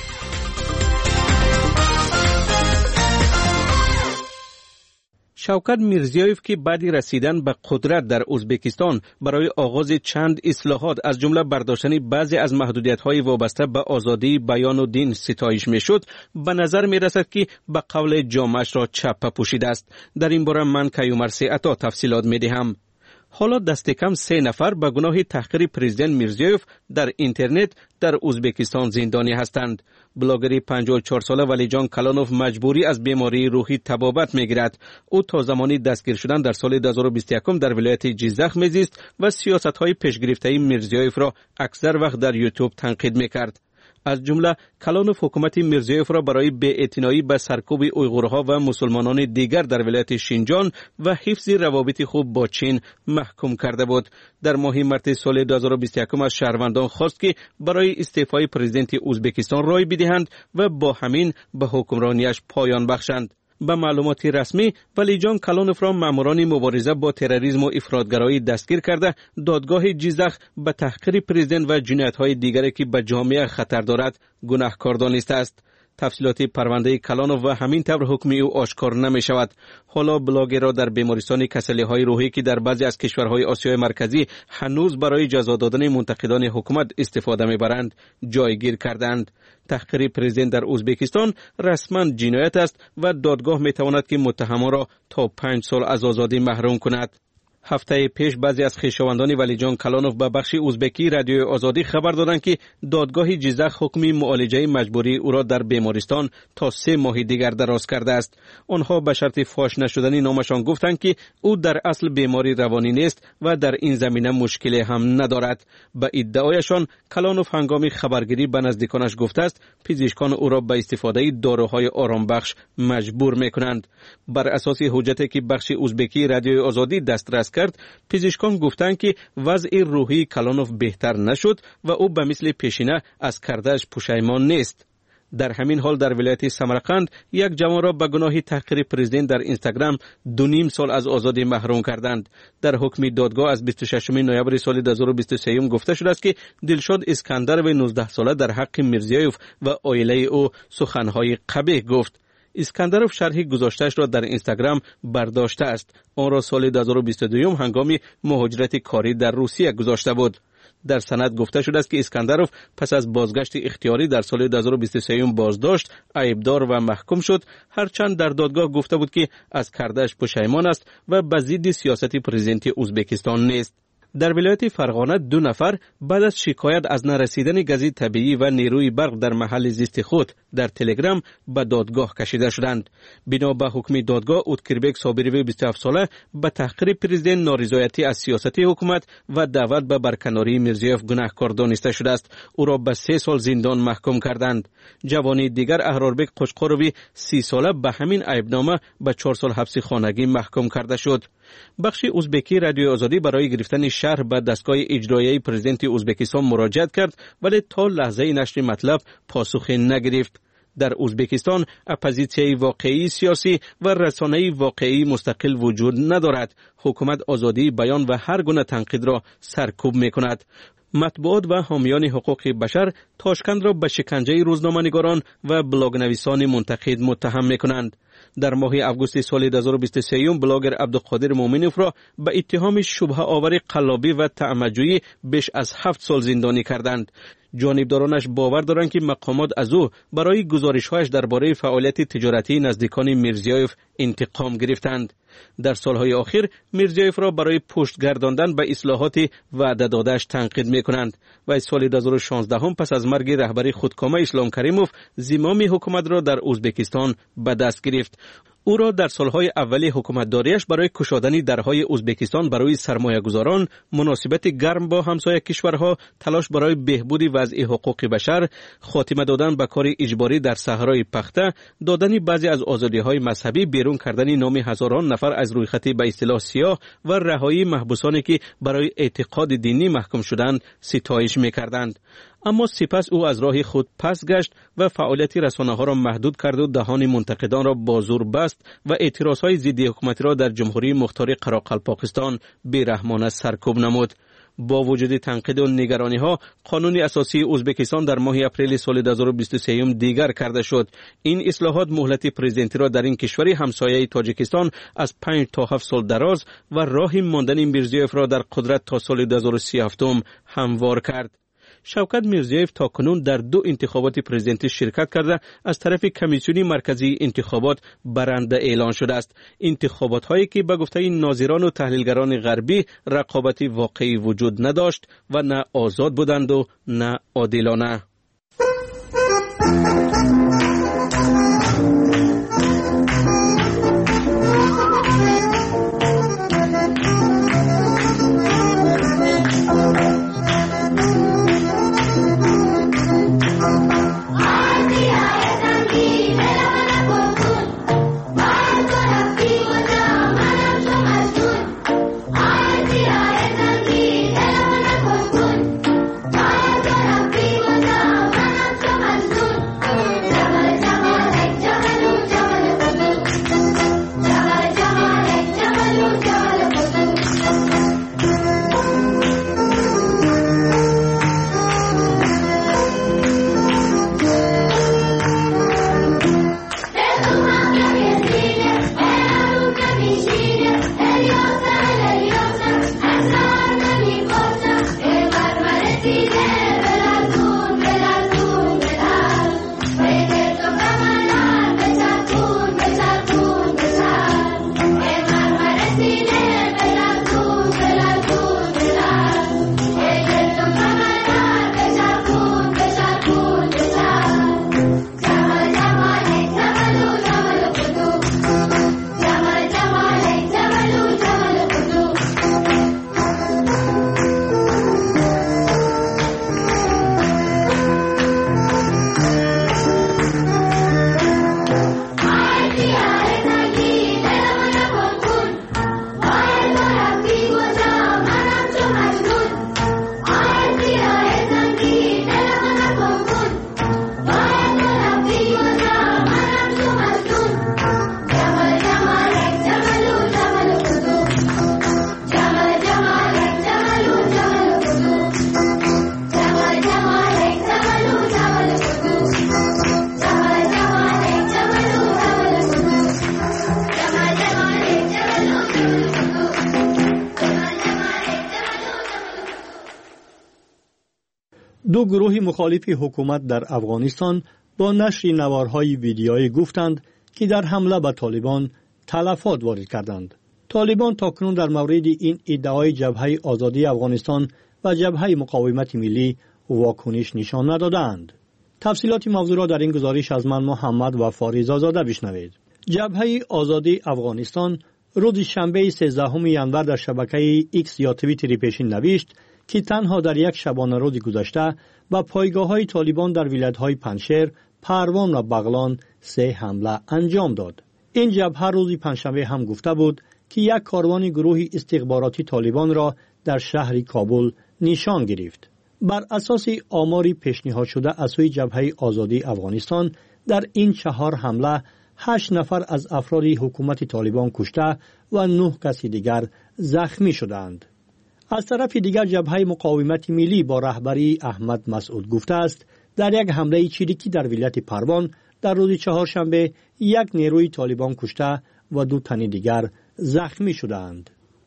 شوکت میرزیویف که بعد رسیدن به قدرت در ازبکستان برای آغاز چند اصلاحات از جمله برداشتن بعضی از محدودیت‌های وابسته به آزادی بیان و دین ستایش می‌شد، به نظر می‌رسد که به قول جامعش را چپه پوشیده است. در این باره من کیومرثی عطا تفصیلات می‌دهم. حالا دست کم 3 نفر به گناه تحقیر پرزیدنت میرزیویف در اینترنت در ازبکستان زندانی هستند. بلاگری 54 ساله ولیجان کلانوف مجبوری از بیماری روحی تبابت میگیرد. او تا زمانی دستگیر شدن در سال 2021 در ولایت جیزخ میزیست و سیاست‌های پیشگرفته میرزیویف را اکثر وقت در یوتیوب تنقید میکرد. از جمله کلانوف حکومت میرزیویف را برای بی‌اعتنایی به سرکوب اویغورها و مسلمانان دیگر در ولایت شینجان و حفظ روابط خوب با چین محکوم کرده بود. در ماه مارس سال 2021 از شهروندان خواست که برای استعفای پرزیدنت ازبکستان رای بدهند و با همین به حکمرانیش پایان بخشند. به معلومات رسمی ولیجان کلانوف را ماموران مبارزه با تروریسم و افراطگرایی دستگیر کرده دادگاه جیزخ به تحقیر پرزیدنت و جنایت‌های دیگری که به جامعه خطر دارد گناهکار دانسته است. تفصیلات پرونده کلانوف و همین طور حکم او آشکار نمی شود. حالا بلاگ را در بیمارستان کسلی‌های روحی که در بعضی از کشورهای آسیای مرکزی هنوز برای جزا دادن منتقدان حکومت استفاده می‌برند جایگیر کردند. تحقیر پرزیدنت در ازبکستان رسما جنایت است و دادگاه می‌تواند که متهمان را تا 5 سال از آزادی محروم کند. هفته پیش بعضی از خویشاوندان ولیجان کلانوف به بخش ازبکی رادیو آزادی خبر دادند که دادگاه جیزخ حکم معالجه مجبوری او را در بیمارستان تا 3 ماه دیگر دراز کرده است. آنها به شرط فاش نشدن نامشان گفتند که او در اصل بیماری روانی نیست و در این زمینه مشکلی هم ندارد. به ادعایشان کلانوف هنگام خبرگیری به نزدیکانش گفته است پزشکان او را به استفاده داروهای آرامبخش مجبور می‌کنند. بر اساس حجتی که بخش ازبکی رادیو آزادی دسترس کرد، پزشکان گفتند که وضع روحی کلانوف بهتر نشد و او به مثل پیشینه از کردهش پشیمان نیست. در همین حال در ولایت سمرقند یک جوان را به گناه تحقیر پرزیدنت در اینستاگرام 2.5 سال از آزادی محروم کردند. در حکم دادگاه از 26 نوامبر سال 2023 گفته شده است که دلشاد اسکندر و 19 ساله در حق میرزیویف و عائله او سخنهای قبیح گفت. اسکندروف شرح گذاشته‌اش را در اینستاگرام برداشته است. آن را سال 2022 هنگام مهاجرت کاری در روسیه گذاشته بود. در سند گفته شده است که اسکندروف پس از بازگشت اختیاری در سال 2023 بازداشت، عیبدار و محکوم شد، هرچند در دادگاه گفته بود که از کرده‌اش پشیمان است و به ضد سیاست پرزیدنت ازبکستان نیست. در ولایت فرغانه 2 نفر بعد از شکایت از نرسیدن گاز طبیعی و نیروی برق در محل زیست خود در تلگرام به دادگاه کشیده شدند. بنا به حکم دادگاه اوتکربک صابری 27 ساله به تحقیر پرزیدنت، نارضایتی از سیاست حکومت و دعوت به برکناری میرزیویف گناهکار دانسته شده است. او را به 3 سال زندان محکوم کردند. جوانی دیگر احراربک قشقروی 30 ساله به همین عیبنامه به 4 سال حبس خانگی محکوم کرده شد. بخش ازبکی رادیو آزادی برای گرفتن شرح به دستگاه اجرایی پرزیدنت ازبکستان مراجعت کرد ولی تا لحظه نشر مطلب پاسخی نگرفت. در ازبکستان اپوزیسیون واقعی سیاسی و رسانه‌ای واقعی مستقل وجود ندارد. حکومت آزادی بیان و هر گونه تنقید را سرکوب می‌کند. مطبوعات و حامیان حقوق بشر تاشکند را به شکنجه روزنامه‌نگاران و بلاگ‌نویسان منتقد متهم می‌کنند. در ماه آگوست سال 2023 بلاگر عبدالقادر مومنوف را به اتهام شبهه آور قلابی و تعمدجویی بیش از 7 سال زندانی کردند. جانبدارانش باور دارند که مقامات از او برای گزارش‌هایش درباره فعالیت تجارتی نزدیکان میرزیویف انتقام گرفتند. در سالهای اخیر میرزیویف را برای پشت گرداندن به اصلاحات وعده داده‌اش تنقید می‌کنند و از سال 2016 پس از مرگ رهبر خودکامه اسلام کریموف زمام حکومت را در ازبکستان به دست گرفت. او را در سالهای اولی حکومتداریش برای گشادن درهای ازبکستان برای سرمایه‌گذاران، مناسبت گرم با همسایه کشورها، تلاش برای بهبود وضع حقوق بشر، خاتمه دادن به کار اجباری در صحرای پخته، دادن بعضی از آزادی‌های مذهبی، بیرون کردن نام هزاران نفر از رویخط به اصطلاح سیاه و رهایی محبوسانی که برای اعتقاد دینی محکوم شدند ستایش می‌کردند. اما سپس او از راه خود پس گشت و فعالیت رسانه‌ها را محدود کرد و دهان منتقدان را با زور بست و اعتراضهای ضد حکومتی را در جمهوری مختار قراقلپاکستان بی‌رحمانه سرکوب نمود. با وجود تنقید و نگرانی‌ها، قانون اساسی ازبکستان در ماه اپریل سال 2023 دیگر کرده شد. این اصلاحات مهلت پرزیدنتی را در این کشور همسایه تاجیکستان از 5 تا 7 سال دراز و راه ماندن میرزیویف را در قدرت تا سال 2037 هموار کرد. شوکت میرزیویف تاکنون در 2 انتخابات پرزیدنتی شرکت کرده از طرف کمیسیون مرکزی انتخابات برنده اعلان شده است. انتخابات هایی که به گفته ناظران و تحلیلگران غربی رقابتی واقعی وجود نداشت و نه آزاد بودند و نه عادلانه. دو گروه مخالف حکومت در افغانستان با نشر نوارهای ویدیویی گفتند که در حمله به طالبان تلفات وارد کردند. طالبان تاکنون در مورد این ادعای جبهه آزادی افغانستان و جبهه مقاومت ملی واکنش نشان ندادند. تفصیلات موضوع را در این گزارش از من محمد و فاریز آزاده بشنوید. جبهه آزادی افغانستان روز شنبه 13 ژانویه در شبکه ایکس یا توییتری پیشین نوشت که تنها در یک شبانه روز گذشته به پایگاه‌های طالبان در ولایت‌های پنجشیر، پروان و بغلان 3 حمله انجام داد. این جبهه روز پنجشنبه هم گفته بود که یک کاروان گروه استخباراتی طالبان را در شهر کابل نشان گرفت. بر اساس آماری پیشنهاد شده از سوی جبهه آزادی افغانستان در این 4 حمله 8 نفر از افراد حکومت طالبان کشته و 9 کس دیگر زخمی شدند. از طرف دیگر جبهه مقاومت ملی با رهبری احمد مسعود گفته است در یک حمله چریکی در ولایت پروان در روز چهارشنبه 1 نیروی طالبان کشته و 2 تن دیگر زخمی شدند.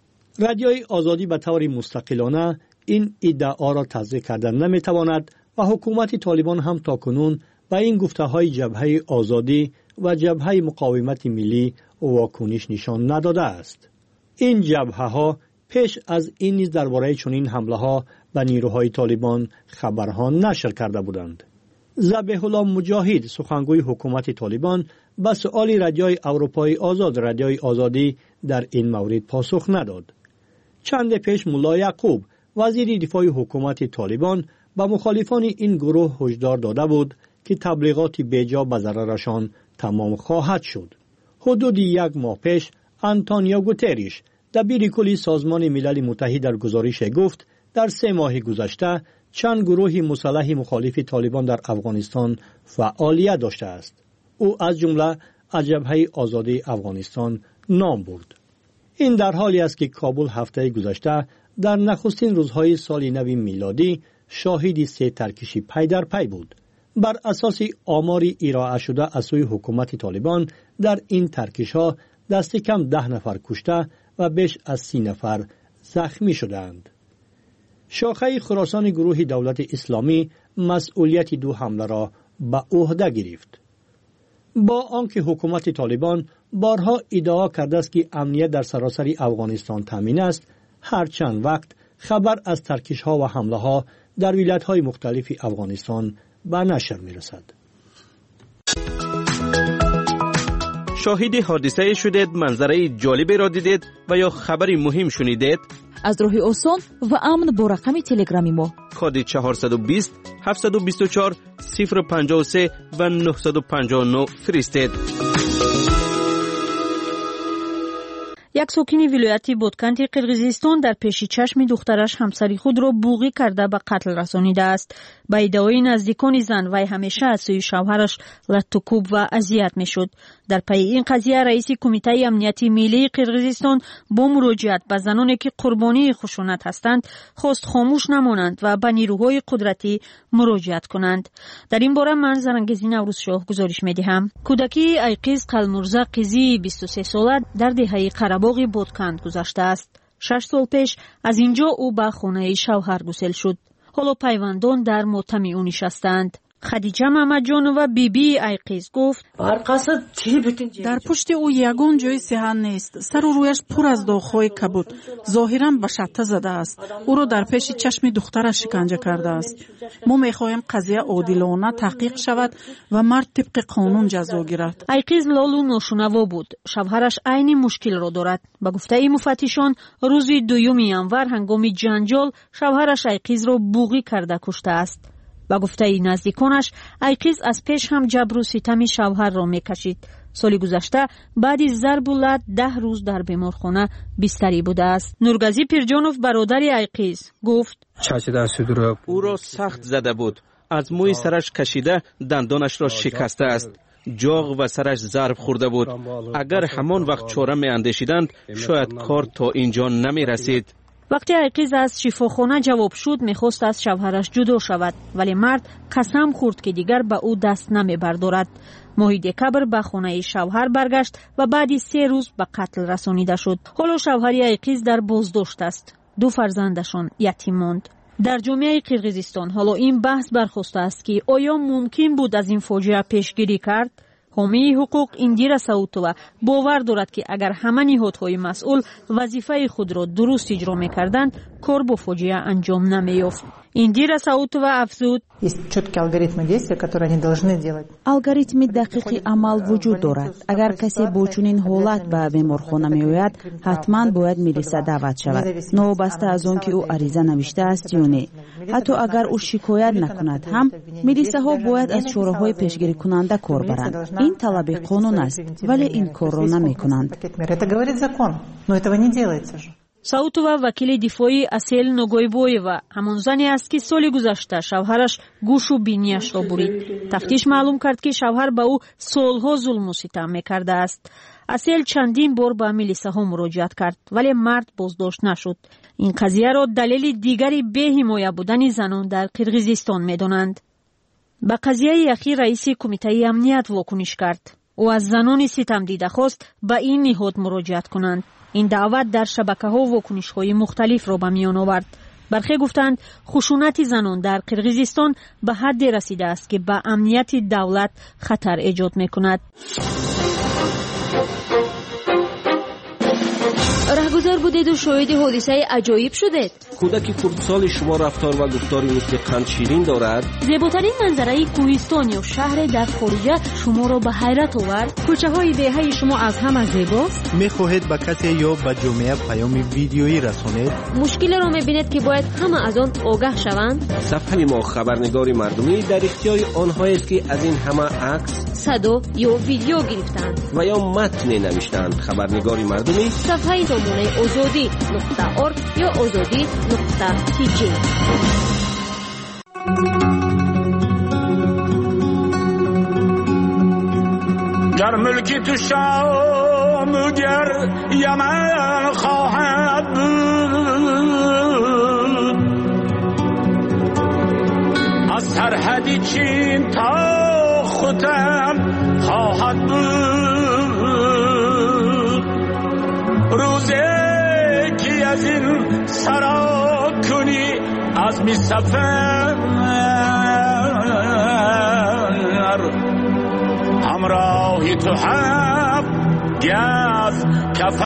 رادیوی آزادی به طور مستقلانه این ادعا را تصدیق کردن نمیتواند و حکومت طالبان هم تاکنون به این گفته‌های جبهه آزادی و جبهه مقاومت ملی واکنش نشان نداده است. این جبهه‌ها پیش از این نیز درباره چنین حمله‌ها به نیروهای طالبان خبرها نشر کرده بودند. ذبیح الله مجاهد سخنگوی حکومت طالبان به سؤال رادیوی اروپای آزاد رادیوی آزادی در این مورد پاسخ نداد. چند پیش ملا یعقوب وزیر دفاع حکومت طالبان به مخالفان این گروه هشدار داده بود که تبلیغات بیجا به ضررشان تمام خواهد شد. حدود 1 ماه پیش آنتونیو گوتریش دبیر کل سازمان ملل متحد در گزارش گفت در 3 ماه گذشته چند گروه مسلح مخالف طالبان در افغانستان فعالیت داشته است. او از جمله از جبهه آزادی افغانستان نام برد. این در حالی است که کابل هفته گذشته در نخستین روزهای سال نو میلادی شاهد 3 ترکشی پی در پی بود. بر اساس آماری ارائه شده از سوی حکومت طالبان در این ترکش‌ها دست کم 10 نفر کشته و بیش از 30 نفر زخمی شدند. شاخه خراسان گروه دولت اسلامی مسئولیت 2 حمله را به عهده گرفت. با آنکه حکومت طالبان بارها ادعا کرده است که امنیت در سراسر افغانستان تامین است، هر چند وقت خبر از ترکش‌ها و حمله‌ها در ولایت‌های مختلف افغانستان به نشر می‌رسد. شاهد حادثه شدید، منظره جالبی را دیدید و یا خبری مهم شنیدید؟ از راه آسان و امن با رقم تلگرامی ما کد 420 724 053 و 959 فرستید. یک ساکن ولایت بودکنت قرقیزستان در پیش چشم دخترش همسری خود را بوغی کرده به قتل رسانیده است. با ادعای نزدیکان زن وی همیشه از سوی شوهرش لط و کوب و اذیت میشد. در پی این قضیه رئیس کمیته امنیتی ملی قرقیزستان با مراجعت به زنانی که قربانی خشونت هستند خواست خاموش نمانند و به نیروهای قدرتی مراجعت کنند. در این باره من زرنگزی نوروزشاه گزارش میدهم. کودکی ایقیز قلمرزا قیزی 23 ساله در دهه قره‌باغ بودکند گذشته است. 6 سال پیش از اینجا او به خانه شوهر گسیل شد. حالا پیوندان در ماتم او نشستند. خدیجه محمدجان و بیبی ایقیز گفت در پشت او یگان جای صحن نیست. سر و رویش پر از داغ‌های کبود. ظاهراً به شتته زده است. او را در پیش چشم دخترش شکنجه کرده است. ما می‌خواهیم قضیه عادلانه تحقیق شود و مرد طبق قانون جزا گیرد. ایقیز لالو ناشنوا بود. شوهرش عین مشکل را دارد. به گفته مفتشان روز 2 ینور هنگام جنجال شوهرش ایقیز را بوغی کرده کشته است. با گفته نزدیکانش ایقیز از پیش هم جبر و ستم شوهر را میکشید. سال گذشته بعد از ضرب و لط 10 روز در بیمارخانه بستری بوده است. نورگزی پیرجانوف برادر ایقیز گفت او را سخت زده بود. از موی سرش کشیده دندانش را شکسته است. جاغ و سرش ضرب خورده بود. اگر همان وقت چاره می اندیشیدند شاید کار تا اینجا نمی رسید. وقتی ایقیز از شفاخانه جواب شد میخواست از شوهرش جدا شود، ولی مرد قسم خورد که دیگر به او دست نمی بردارد. ماه دکبر به خانه شوهر برگشت و بعد 3 روز به قتل رسانیده شد. حالا شوهر ایقیز در بازداشت است. 2 فرزندشان یتیم ماند. در جامعه قرقیزستان حالا این بحث برخاسته است که آیا ممکن بود از این فاجعه پیشگیری کرد؟ حامی حقوق اندیرا ساوتووا باور دارد که اگر همه نهادهای مسئول وظیفه خود را درست اجرا می‌کردند کار با فاجعه انجام نمی‌یافت. اندیرا ساوتووا افزود алгоритми дақиқи амал вуҷуд дорад. агар касе бо чунин ҳолат ба беморхона меояд ҳатман бояд милиса даъват шавад, новобаста аз он ки ӯ ариза навиштааст ё не. ҳатто агар ӯ шикоят накунад ҳам милисаҳо бояд аз чораҳои пешгирикунанда кор баранд. ин талаби қонун аст, вале ин корро намекунанд. саутова вакили дифои асел ногойбоева ҳамон зане аст ки соли гузашта шавҳараш гӯшу бинияшро бурид. тафтиш маълум кард ки шавҳар ба ӯ солҳо зулму ситам мекардааст. асел чандин бор ба милисаҳо муроҷиат кард, вале мард боздошт нашуд. ин қазияро далели дигари беҳимоя будани занон дар қирғизистон медонанд. ба қазияи ахир раиси кумитаи амният вокуниш кард. ӯ аз занони ситамдида хост ба ин ниҳод муроҷиат кунанд. این دعوت در شبکه‌ها و کنش‌های مختلف را به میان آورد. برخی گفتند خشونت زنان در قرقیزستان به حد رسیده است که به امنیت دولت خطر ایجاد می‌کند. راهگذار بودید و شاهد حادثه عجایب شدید. کودک خردسال شما رفتار و گفتاری مثل قند شیرین دارد. زیباترین منظره کوهستان یا شهر در خارجه شما را به حیرت آورد. کوچه های دهه شما از همه زیباست. میخواهید به کسی یا به جامعه پیام ویدیویی رسانید. مشکل را میبینید که باید همه از آن آگاه شوند. صفحه ما خبرنگاری مردمی در اختیار آنهایی است که از این همه عکس، صدا یا ویدیو گرفتند و یا متن نوشتند. خبرنگاری مردمی صفحه نمونه azadi.org یا azadi.tk. گر ملکی تو شام گر یمن خواهد بود از سرحدی چین تا ختم خواهد بود روزی که از این سرا کنی از می سفر همراهی تو هم گز کف